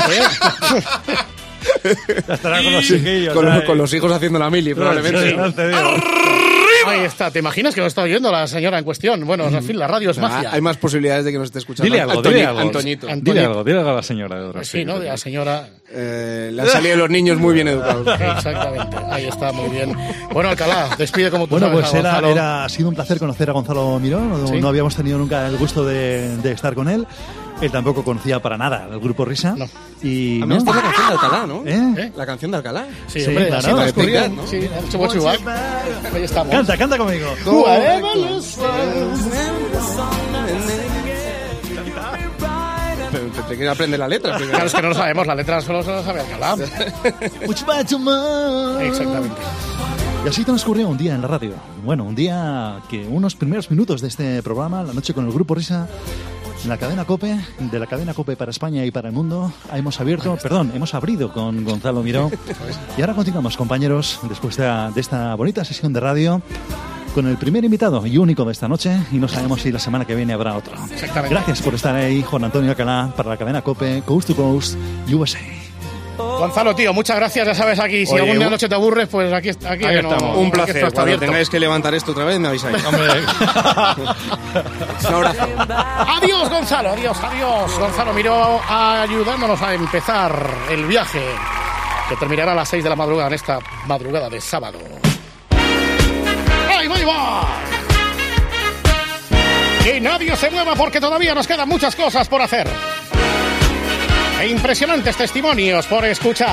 Ya estará con los chiquillos. Con los hijos haciendo la mili, probablemente. Ahí está, ¿te imaginas que nos está oyendo la señora en cuestión? Bueno, en fin, la radio es magia. Hay más posibilidades de que nos esté escuchando. Dile algo, dile algo. Antoñito. Dile algo a la señora. Sí, ¿no? De la señora... Le han salido los niños muy bien educados. Exactamente, ahí está, muy bien. Bueno, Alcalá, despide como tú Bueno, sabes pues a Gonzalo. ha sido un placer conocer a Gonzalo Miró. No, ¿Sí? no habíamos tenido nunca el gusto de estar con él. Él tampoco conocía para nada el Grupo Risa. No. Y, A mí esta es la canción de Alcalá, ¿no? ¿Eh? La canción de Alcalá. Sí, hombre, claro. así transcurría, ¿no? Sí, ahí estamos. Canta conmigo. Pero te quiero aprender la letra. primero. Claro, es que no lo sabemos, la letra solo se la sabe Alcalá. Exactamente. Y así transcurrió un día en la radio. Bueno, un día que unos primeros minutos de este programa, La Noche con el Grupo Risa, en la cadena COPE, de la cadena COPE para España y para el mundo, hemos abrido con Gonzalo Miró. Y ahora continuamos, compañeros, después de esta bonita sesión de radio, con el primer invitado y único de esta noche, y no sabemos si la semana que viene habrá otro. Exactamente. Gracias por estar ahí, Juan Antonio Alcalá, para la cadena COPE, Coast to Coast, USA. Gonzalo, tío, muchas gracias, ya sabes, aquí. Si Oye, algún día noche te aburres, pues aquí estamos. Un placer. Aquí está Cuando abierto. tengáis que levantar esto otra vez, me avisáis. Un abrazo. Adiós, Gonzalo, adiós. Gonzalo Miró ayudándonos a empezar el viaje que terminará a las 6 de la madrugada en esta madrugada de sábado. ¡Ahí va! Y nadie se mueva porque todavía nos quedan muchas cosas por hacer. E impresionantes testimonios por escuchar.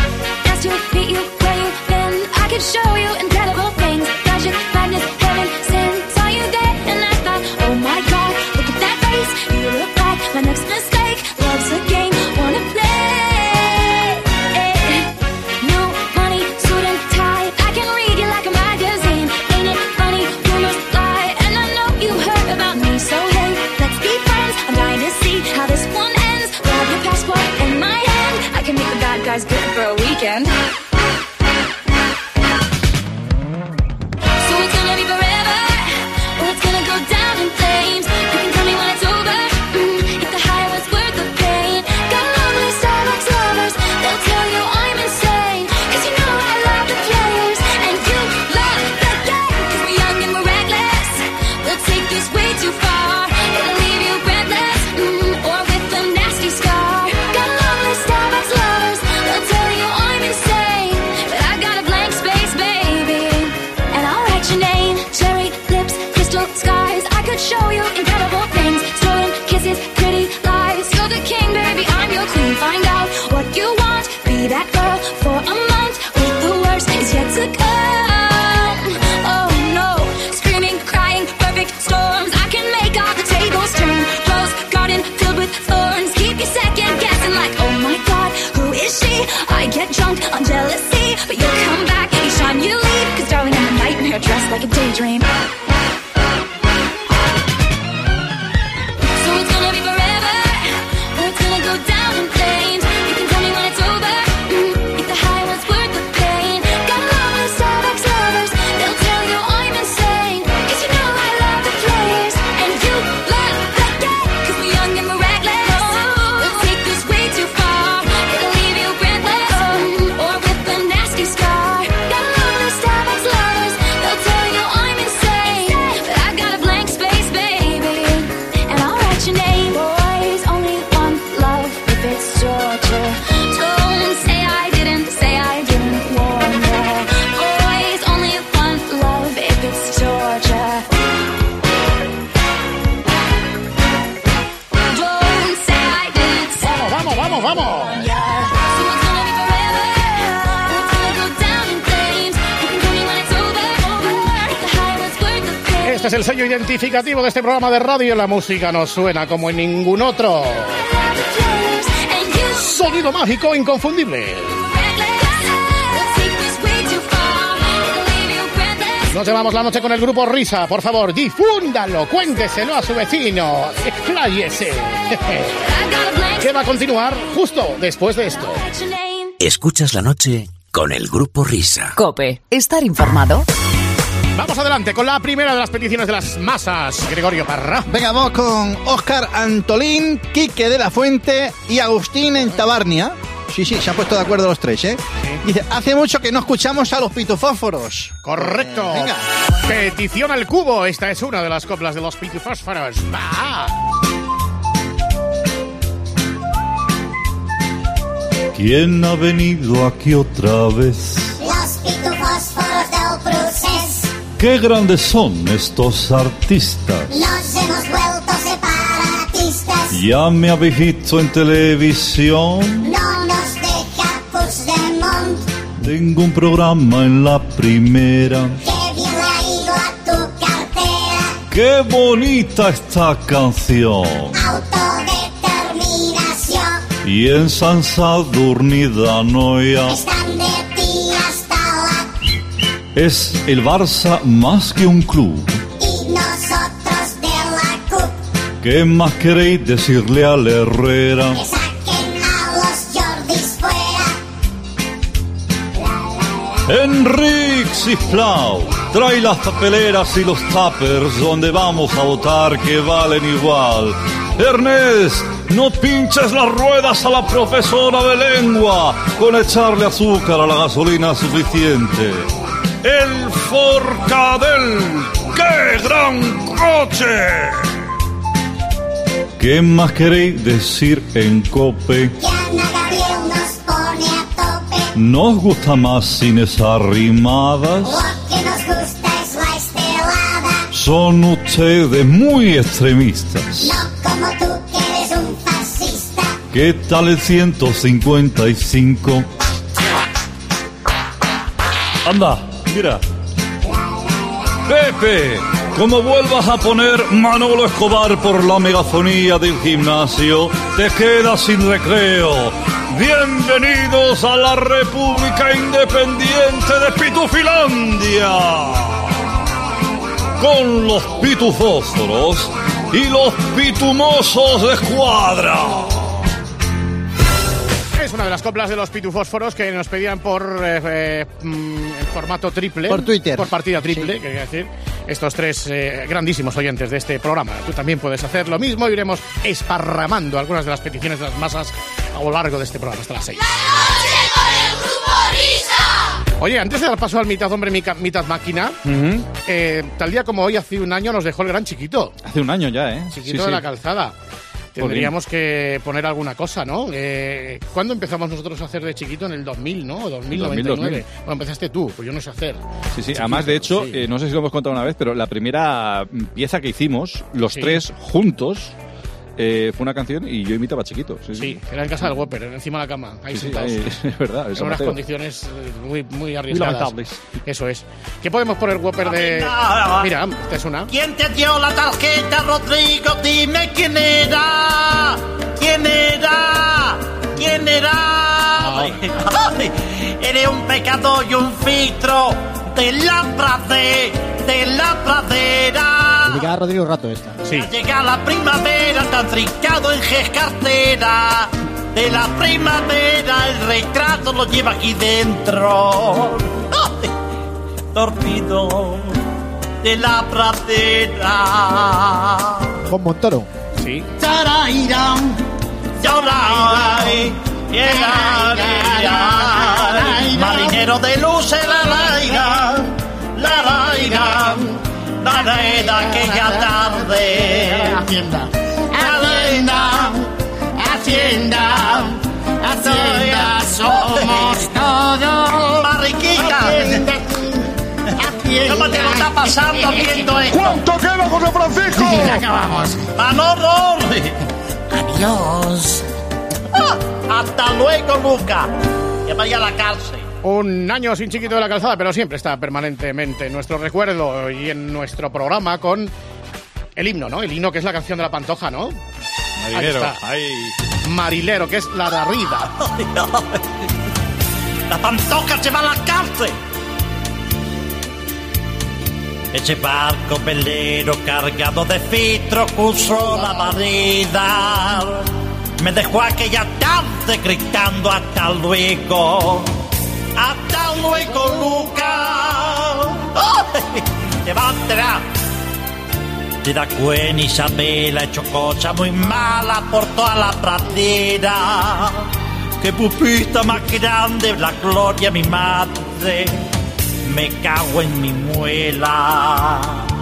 Guys, good for a weekend. So it's gonna be forever, or it's gonna go down in flames. You can tell me when it's over, if the high was worth the pain. Got lovely Starbucks lovers, they'll tell you I'm insane. 'Cause you know I love the players, and you love the game. 'Cause we're young and we're reckless, we'll take this way too far. It'll leave you breathless, or with a nasty scar. Got lovely Starbucks lovers, they'll tell you I'm insane, but I got a blank space, baby, and I'll write your name. Cherry lips, crystal skies, I could show you incredible things. Stolen kisses, pretty lies. You're the king, baby, I'm your queen. Find out what you want, be that girl for a month. With the worst is yet to come. Oh no, screaming, crying, perfect storms. I can make all the tables turn. Rose garden filled with thorns. Keep you second guessing like, oh my god, who is she? I get drunk on jealousy, but you'll come back each time you leave. 'Cause darling, I'm a nightmare dressed like a daydream. So it's gonna be forever, or it's gonna go down in flames. You can tell me when it's over, if the high was worth the pain. Got lovely Starbucks lovers, they'll tell you I'm insane. 'Cause you know I love the players, and you love the game. 'Cause we're young and we're reckless, we'll take this way too far. It'll leave you breathless, or with a nasty scar. Got lovely Starbucks lovers, they'll tell you I'm insane, but I got a blank space, baby, and I'll write your name. Boys only want love if it's torture. Don't say I didn't warn ya. Boys only want love if it's torture. Don't say I didn't Vamos. Este es el sello identificativo de este programa de radio. La música nos suena como en ningún otro. Sonido mágico inconfundible. Nos llevamos la noche con el grupo Risa. Por favor, difúndalo, cuénteselo a su vecino, expláyese. Que va a continuar justo después de esto. Escuchas la noche con el grupo Risa. COPE. Estar informado. Vamos adelante con la primera de las peticiones de las masas, Gregorio Parra. Venga, vamos con Óscar Antolín, Quique de la Fuente y Agustín en Tabarnia. Sí, se han puesto de acuerdo los tres, ¿eh? Sí. Dice, hace mucho que no escuchamos a los pitufósforos. Correcto. Venga. Petición al cubo. Esta es una de las coplas de los pitufósforos. ¡Va! ¿Quién ha venido aquí otra vez? Los pitufósforos del Prusés. ¡Qué grandes son estos artistas! Nos hemos vuelto separatistas. ¿Ya me habéis visto en televisión? No nos deja Puigdemont. Tengo un programa en la primera. Qué bien le ha ido a tu cartera. ¡Qué bonita esta canción! Autodeterminación. Y en San Sadurní Noia Están de ti hasta la... es el Barça más que un club. Y nosotros de la CUP. ¿Qué más queréis decirle al Herrera? Que saquen a los Jordis fuera. Enric, sisplau, trae las papeleras y los tuppers donde vamos a votar que valen igual. Ernest, no pinches las ruedas a la profesora de lengua con echarle azúcar a la gasolina suficiente. El Forcadell, ¡qué gran coche! ¿Qué más queréis decir en COPE? Que Ana Gabriel nos pone a tope. ¿Nos gusta más sin esas rimadas? Lo que nos gusta es la estelada. Son ustedes muy extremistas. No como tú que eres un fascista. ¿Qué tal el 155? Anda, mira. Pepe, como vuelvas a poner Manolo Escobar por la megafonía del gimnasio, te quedas sin recreo. Bienvenidos a la República Independiente de Pitufilandia. Con los pitufósforos y los pitumosos de escuadra. Es una de las coplas de los pitufósforos que nos pedían por en formato triple. Por Twitter. Por partida triple, quería decir. Estos tres grandísimos oyentes de este programa. Tú también puedes hacer lo mismo. Iremos esparramando algunas de las peticiones de las masas a lo largo de este programa hasta las 6. Oye, antes de dar paso al mitad hombre, mitad máquina, tal día como hoy, hace un año, nos dejó el gran Chiquito. Hace un año ya, ¿eh? Chiquito de la Calzada. Tendríamos que poner alguna cosa, ¿no? ¿Cuándo empezamos nosotros a hacer de Chiquito? En el 2000, ¿no? 2099. 2000. Bueno, empezaste tú, pues yo no sé hacer. Sí, Chiquito, además, de hecho, sí. No sé si lo hemos contado una vez, pero la primera pieza que hicimos, los tres juntos, fue una canción y yo imitaba a Chiquito. Sí, era en casa del Whopper, encima de la cama, ahí sentados. Es verdad. En unas condiciones muy arriesgadas. lamentables. Eso es. ¿Qué podemos poner Whopper de...? Mira, esta es una. ¿Quién te dio la tarjeta, Rodrigo? Dime quién era. ¿Quién era? ¿Quién era? Ay, eres un pecado y un filtro de la pradera. Dedicada a Rodrigo Rato esta. Sí. Llega la primavera, tan trincado en cartera. De la primavera el retrato lo lleva aquí dentro. Dormido de la pradera. Con Montoro. Sí. Tarairam, llorai, marinero de luz en la laira, de aquella tarde. Hacienda, somos todos. Mariquita. ¿Cómo te lo está pasando viendo esto? ¿Cuánto queda, José Francisco? Sí, ya acabamos. ¡Manolo! Adiós. Hasta luego, Luca. Que vaya a la cárcel. Un año sin Chiquito de la Calzada, pero siempre está permanentemente en nuestro recuerdo y en nuestro programa con el himno, ¿no? El himno que es la canción de la Pantoja, ¿no? Marilero. Ahí está. Marilero, que es la de arriba. La Pantoja se va a la cárcel. Ese barco velero cargado de fitro cruzó la marina. Me dejó aquella tarde gritando hasta luego. Hasta luego, Lucas. Te va a enterar. De la Queen Isabel ha hecho cosas muy malas por toda la pradera. Que pupita más grande, la gloria mi madre. Me cago en mi muela.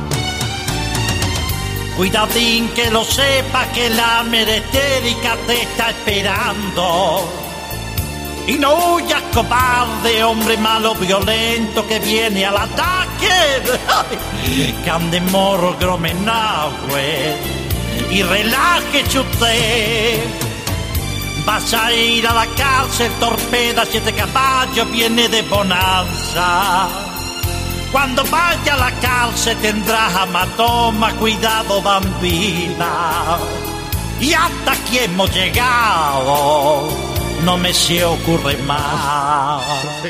Cuidadín que lo sepa que la meretérica te está esperando. Y no huyas, cobarde, hombre malo, violento que viene al ataque. Que ande morro gromenagüe y relájese usted. Vas a ir a la cárcel, torpeda 7 caballos, viene de bonanza. Cuando vaya a la cárcel tendrás hematoma, cuidado bambina. Y hasta aquí hemos llegado, no me se ocurre más.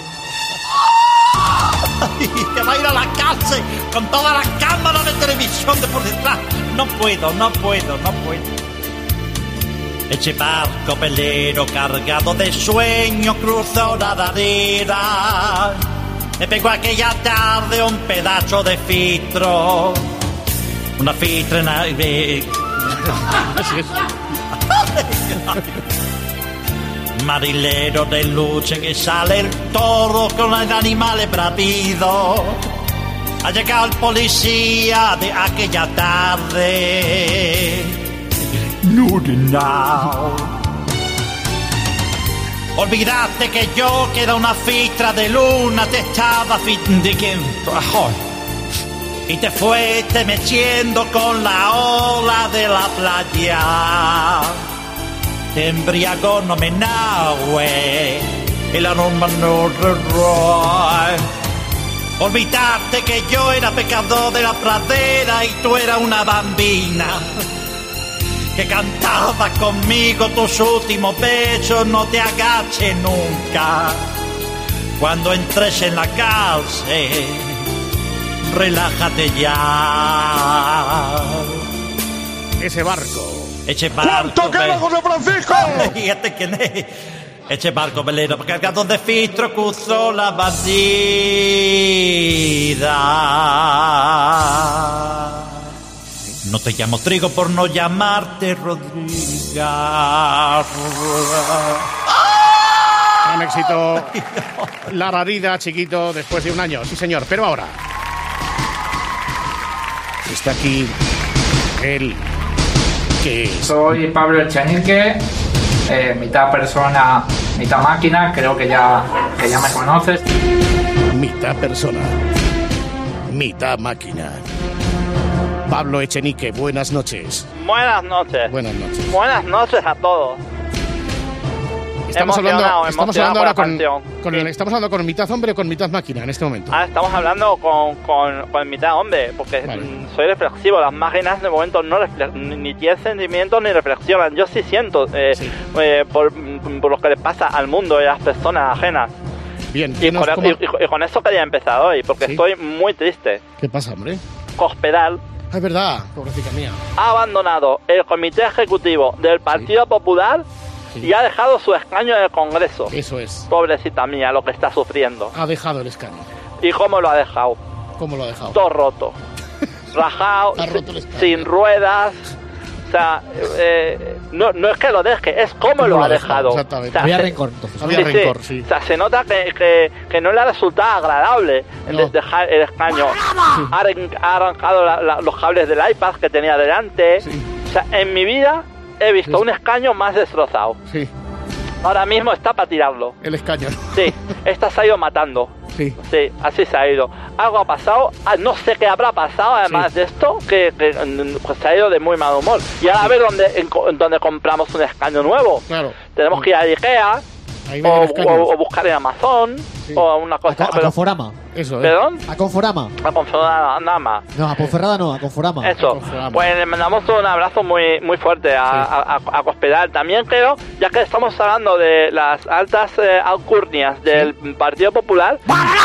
Que va a ir a la cárcel con toda la cámara de televisión de por detrás. No puedo. Ese barco velero cargado de sueño cruzó la ladera. Me pegó aquella tarde un pedazo de fitro. Una fitra en aire. Marilero de luce que sale el toro con el animal bravido. Ha llegado el policía de aquella tarde. No. Olvidaste que yo, que era una fitra de luna, te estaba findiendo. Y te fuiste meciendo con la ola de la playa. Te embriagó no me nahue, el aroma no roy. Olvidaste que yo era pecador de la pradera y tú eras una bambina. Que cantaba conmigo tus últimos besos, no te agaches nunca. Cuando entres en la cárcel, relájate ya. Ese barco. ¿Cuánto queda, José Francisco? Fíjate quién es. Ese barco velero cargado de fitro cruzó la batida. No te llamo Trigo por no llamarte Rodríguez. Un éxito. La rarida, chiquito, después de un año. Sí, señor. Pero ahora está aquí él. ¿Qué es? Soy Pablo Echenique, mitad persona, mitad máquina. Creo que ya me conoces. Mitad persona, mitad máquina. Pablo Echenique, buenas noches. Buenas noches. Buenas noches. Buenas noches a todos. Estamos hablando ahora estamos hablando con mitad hombre o con mitad máquina en este momento. Estamos hablando con mitad hombre, porque soy reflexivo. Las máquinas de momento no ni tienen sentimientos ni reflexionan. Yo sí siento por lo que le pasa al mundo y a las personas ajenas. Bien. Y con eso quería empezar hoy, porque estoy muy triste. ¿Qué pasa, hombre? Cospedal. Es verdad, pobrecita mía. Ha abandonado el comité ejecutivo del Partido Popular y ha dejado su escaño en el Congreso. Eso es. Pobrecita mía, lo que está sufriendo. Ha dejado el escaño. ¿Y cómo lo ha dejado? ¿Cómo lo ha dejado? Todo roto. Rajado, sin ruedas. O sea, no es que lo deje, es cómo lo ha dejado. Exactamente. O sea, había rencor, entonces. Había rencor, sí. O sea, se nota que no le ha resultado agradable dejar el escaño. Ha arrancado los cables del iPad que tenía delante. O sea, en mi vida he visto un escaño más destrozado. Sí. Ahora mismo está para tirarlo. El escaño. Sí, esta se ha ido matando. Sí. Sí, así se ha ido. Algo ha pasado, no sé qué habrá pasado además de esto, que pues se ha ido de muy mal humor. Y ahora a ver dónde compramos un escaño nuevo. Claro. Tenemos que ir a IKEA o buscar en Amazon o una cosa. A Conforama. Eso, ¿Perdón? A Conforama. A Conforama. No, a Ponferrada no, a Conforama. Eso. Pues le mandamos un abrazo muy fuerte a Cospedal. También creo, ya que estamos hablando de las altas alcurnias del Partido Popular,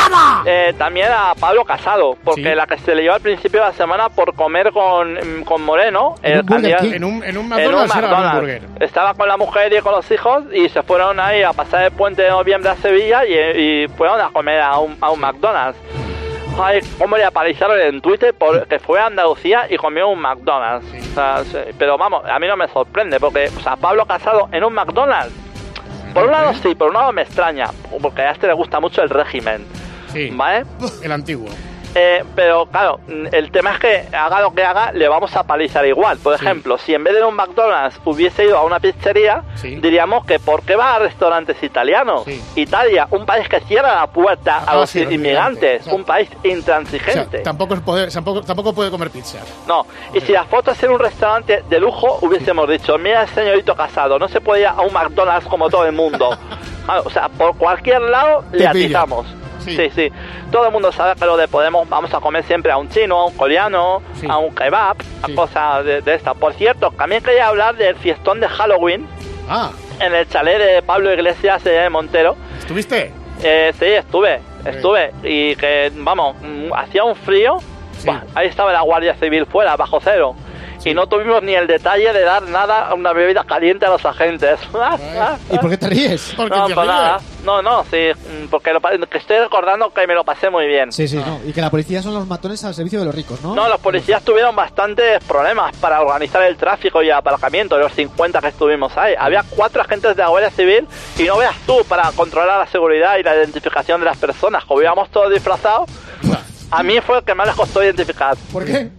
nada! También a Pablo Casado, porque la que se le llevó al principio de la semana por comer con Moreno, el candidato. En un McDonald's era un burger. Estaba con la mujer y con los hijos y se fueron ahí a pasar el puente de noviembre a Sevilla y fueron a comer a un McDonald's. Ay, cómo le apalizaron en Twitter porque fue a Andalucía y comió un McDonald's. O sea, pero vamos, a mí no me sorprende porque, o sea, Pablo Casado en un McDonald's. Por un lado sí, por un lado me extraña, porque a este le gusta mucho el régimen. Sí, ¿vale? El antiguo. Pero claro, el tema es que haga lo que haga, le vamos a palizar igual. Por ejemplo, si en vez de un McDonald's hubiese ido a una pizzería, diríamos que ¿por qué va a restaurantes italianos? Italia, un país que cierra la puerta a los inmigrantes, un país intransigente. O sea, tampoco puede comer pizza. No, y si la foto es en un restaurante de lujo, hubiésemos dicho, mira el señorito Casado, no se puede ir a un McDonald's como todo el mundo. Claro, o sea, por cualquier lado le atizamos. Sí. Todo el mundo sabe que lo de Podemos vamos a comer siempre a un chino, a un coreano, a un kebab, a cosas de esta. Por cierto, también quería hablar del fiestón de Halloween en el chalet de Pablo Iglesias de Montero. ¿Estuviste? Sí, estuve. Y que, vamos, hacía un frío. Bah, ahí estaba la Guardia Civil fuera, bajo cero. Y no tuvimos ni el detalle de dar nada, una bebida caliente a los agentes. ¿Y por qué te ríes? No, pues nada. No, sí, porque que estoy recordando que me lo pasé muy bien. Sí, no. Y que la policía son los matones al servicio de los ricos, ¿no? No, los policías tuvieron bastantes problemas para organizar el tráfico y el aparcamiento de los 50 que estuvimos ahí. Había 4 agentes de la Guardia Civil y no veas tú para controlar la seguridad y la identificación de las personas. Como íbamos todos disfrazados, a mí fue el que más les costó identificar. ¿Por qué?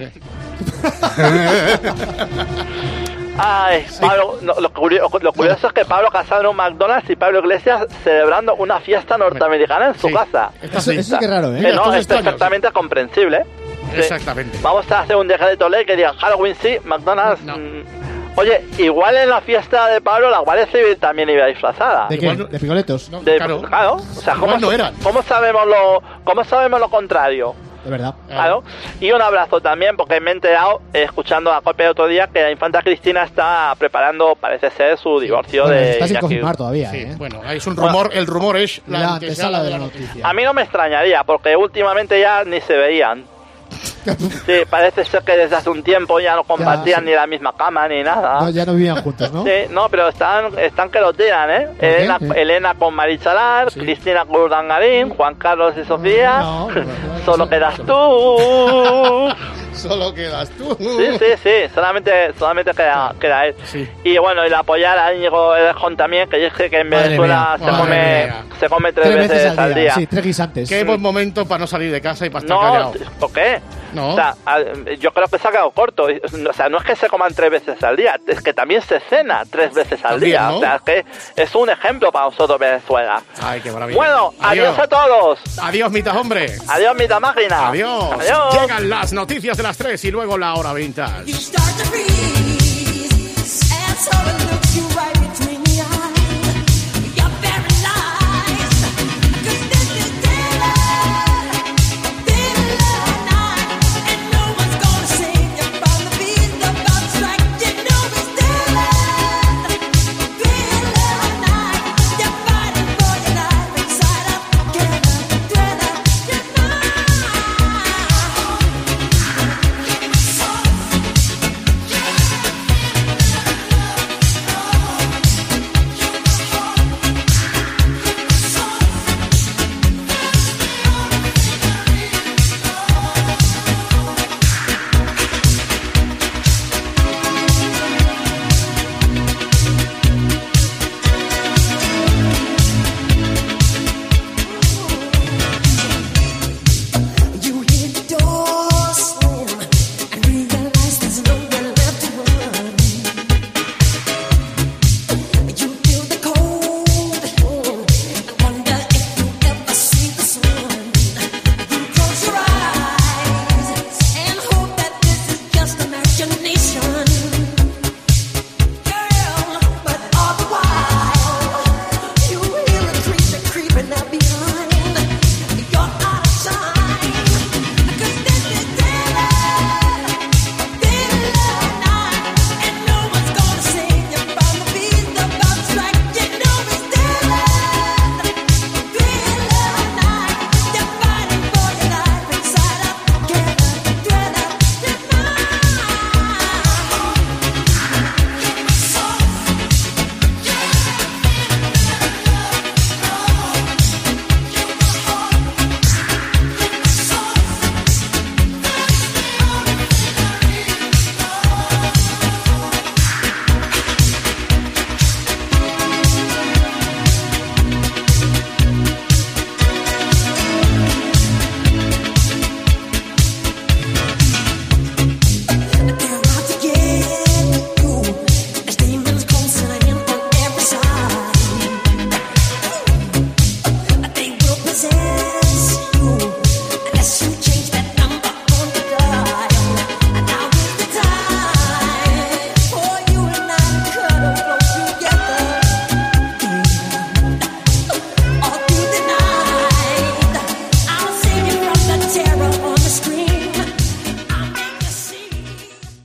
Ay, Pablo, lo curioso es que Pablo Casado en un McDonald's y Pablo Iglesias celebrando una fiesta norteamericana en su casa. Eso es que raro, ¿eh? No, es perfectamente comprensible. Exactamente. Vamos a hacer un decreto ley que diga Halloween sí, McDonald's no. Oye, igual en la fiesta de Pablo la Guardia Civil también iba disfrazada. ¿De qué? ¿De picoletos? No, claro. O sea, ¿cómo sabemos lo contrario? De verdad. Claro. Y un abrazo también, porque me he enterado, escuchando a COPE otro día, que la infanta Cristina está preparando, parece ser, su divorcio de está sin confirmar todavía, Bueno, es un rumor, el rumor es la antesala de la noticia. A mí no me extrañaría, porque últimamente ya ni se veían. Sí, parece ser que desde hace un tiempo ya no compartían ni la misma cama ni nada. No, ya no vivían juntos, ¿no? Sí, no, pero están que lo tiran, ¿eh? Elena con Marichalar, Cristina con Urdangarín, Juan Carlos y Sofía. Solo quedas tú. Solo quedas tú. Sí, solamente queda él. Y bueno, y la apoyar a Íñigo Errejón también, que dije que en Venezuela se come 3 veces al día. Sí, 3 guisantes. Qué buen momento para no salir de casa y para estar callado. ¿Por qué? No. O sea, yo creo que se ha quedado corto. O sea, no es que se coman 3 veces al día, es que también se cena 3 veces al día. ¿No? O sea, es que es un ejemplo para nosotros Venezuela. Ay, qué maravilla. Bueno, adiós a todos. Adiós, mitad hombre. Adiós, mitad máquina. Adiós. Llegan las noticias de las 3 y luego la hora vintage.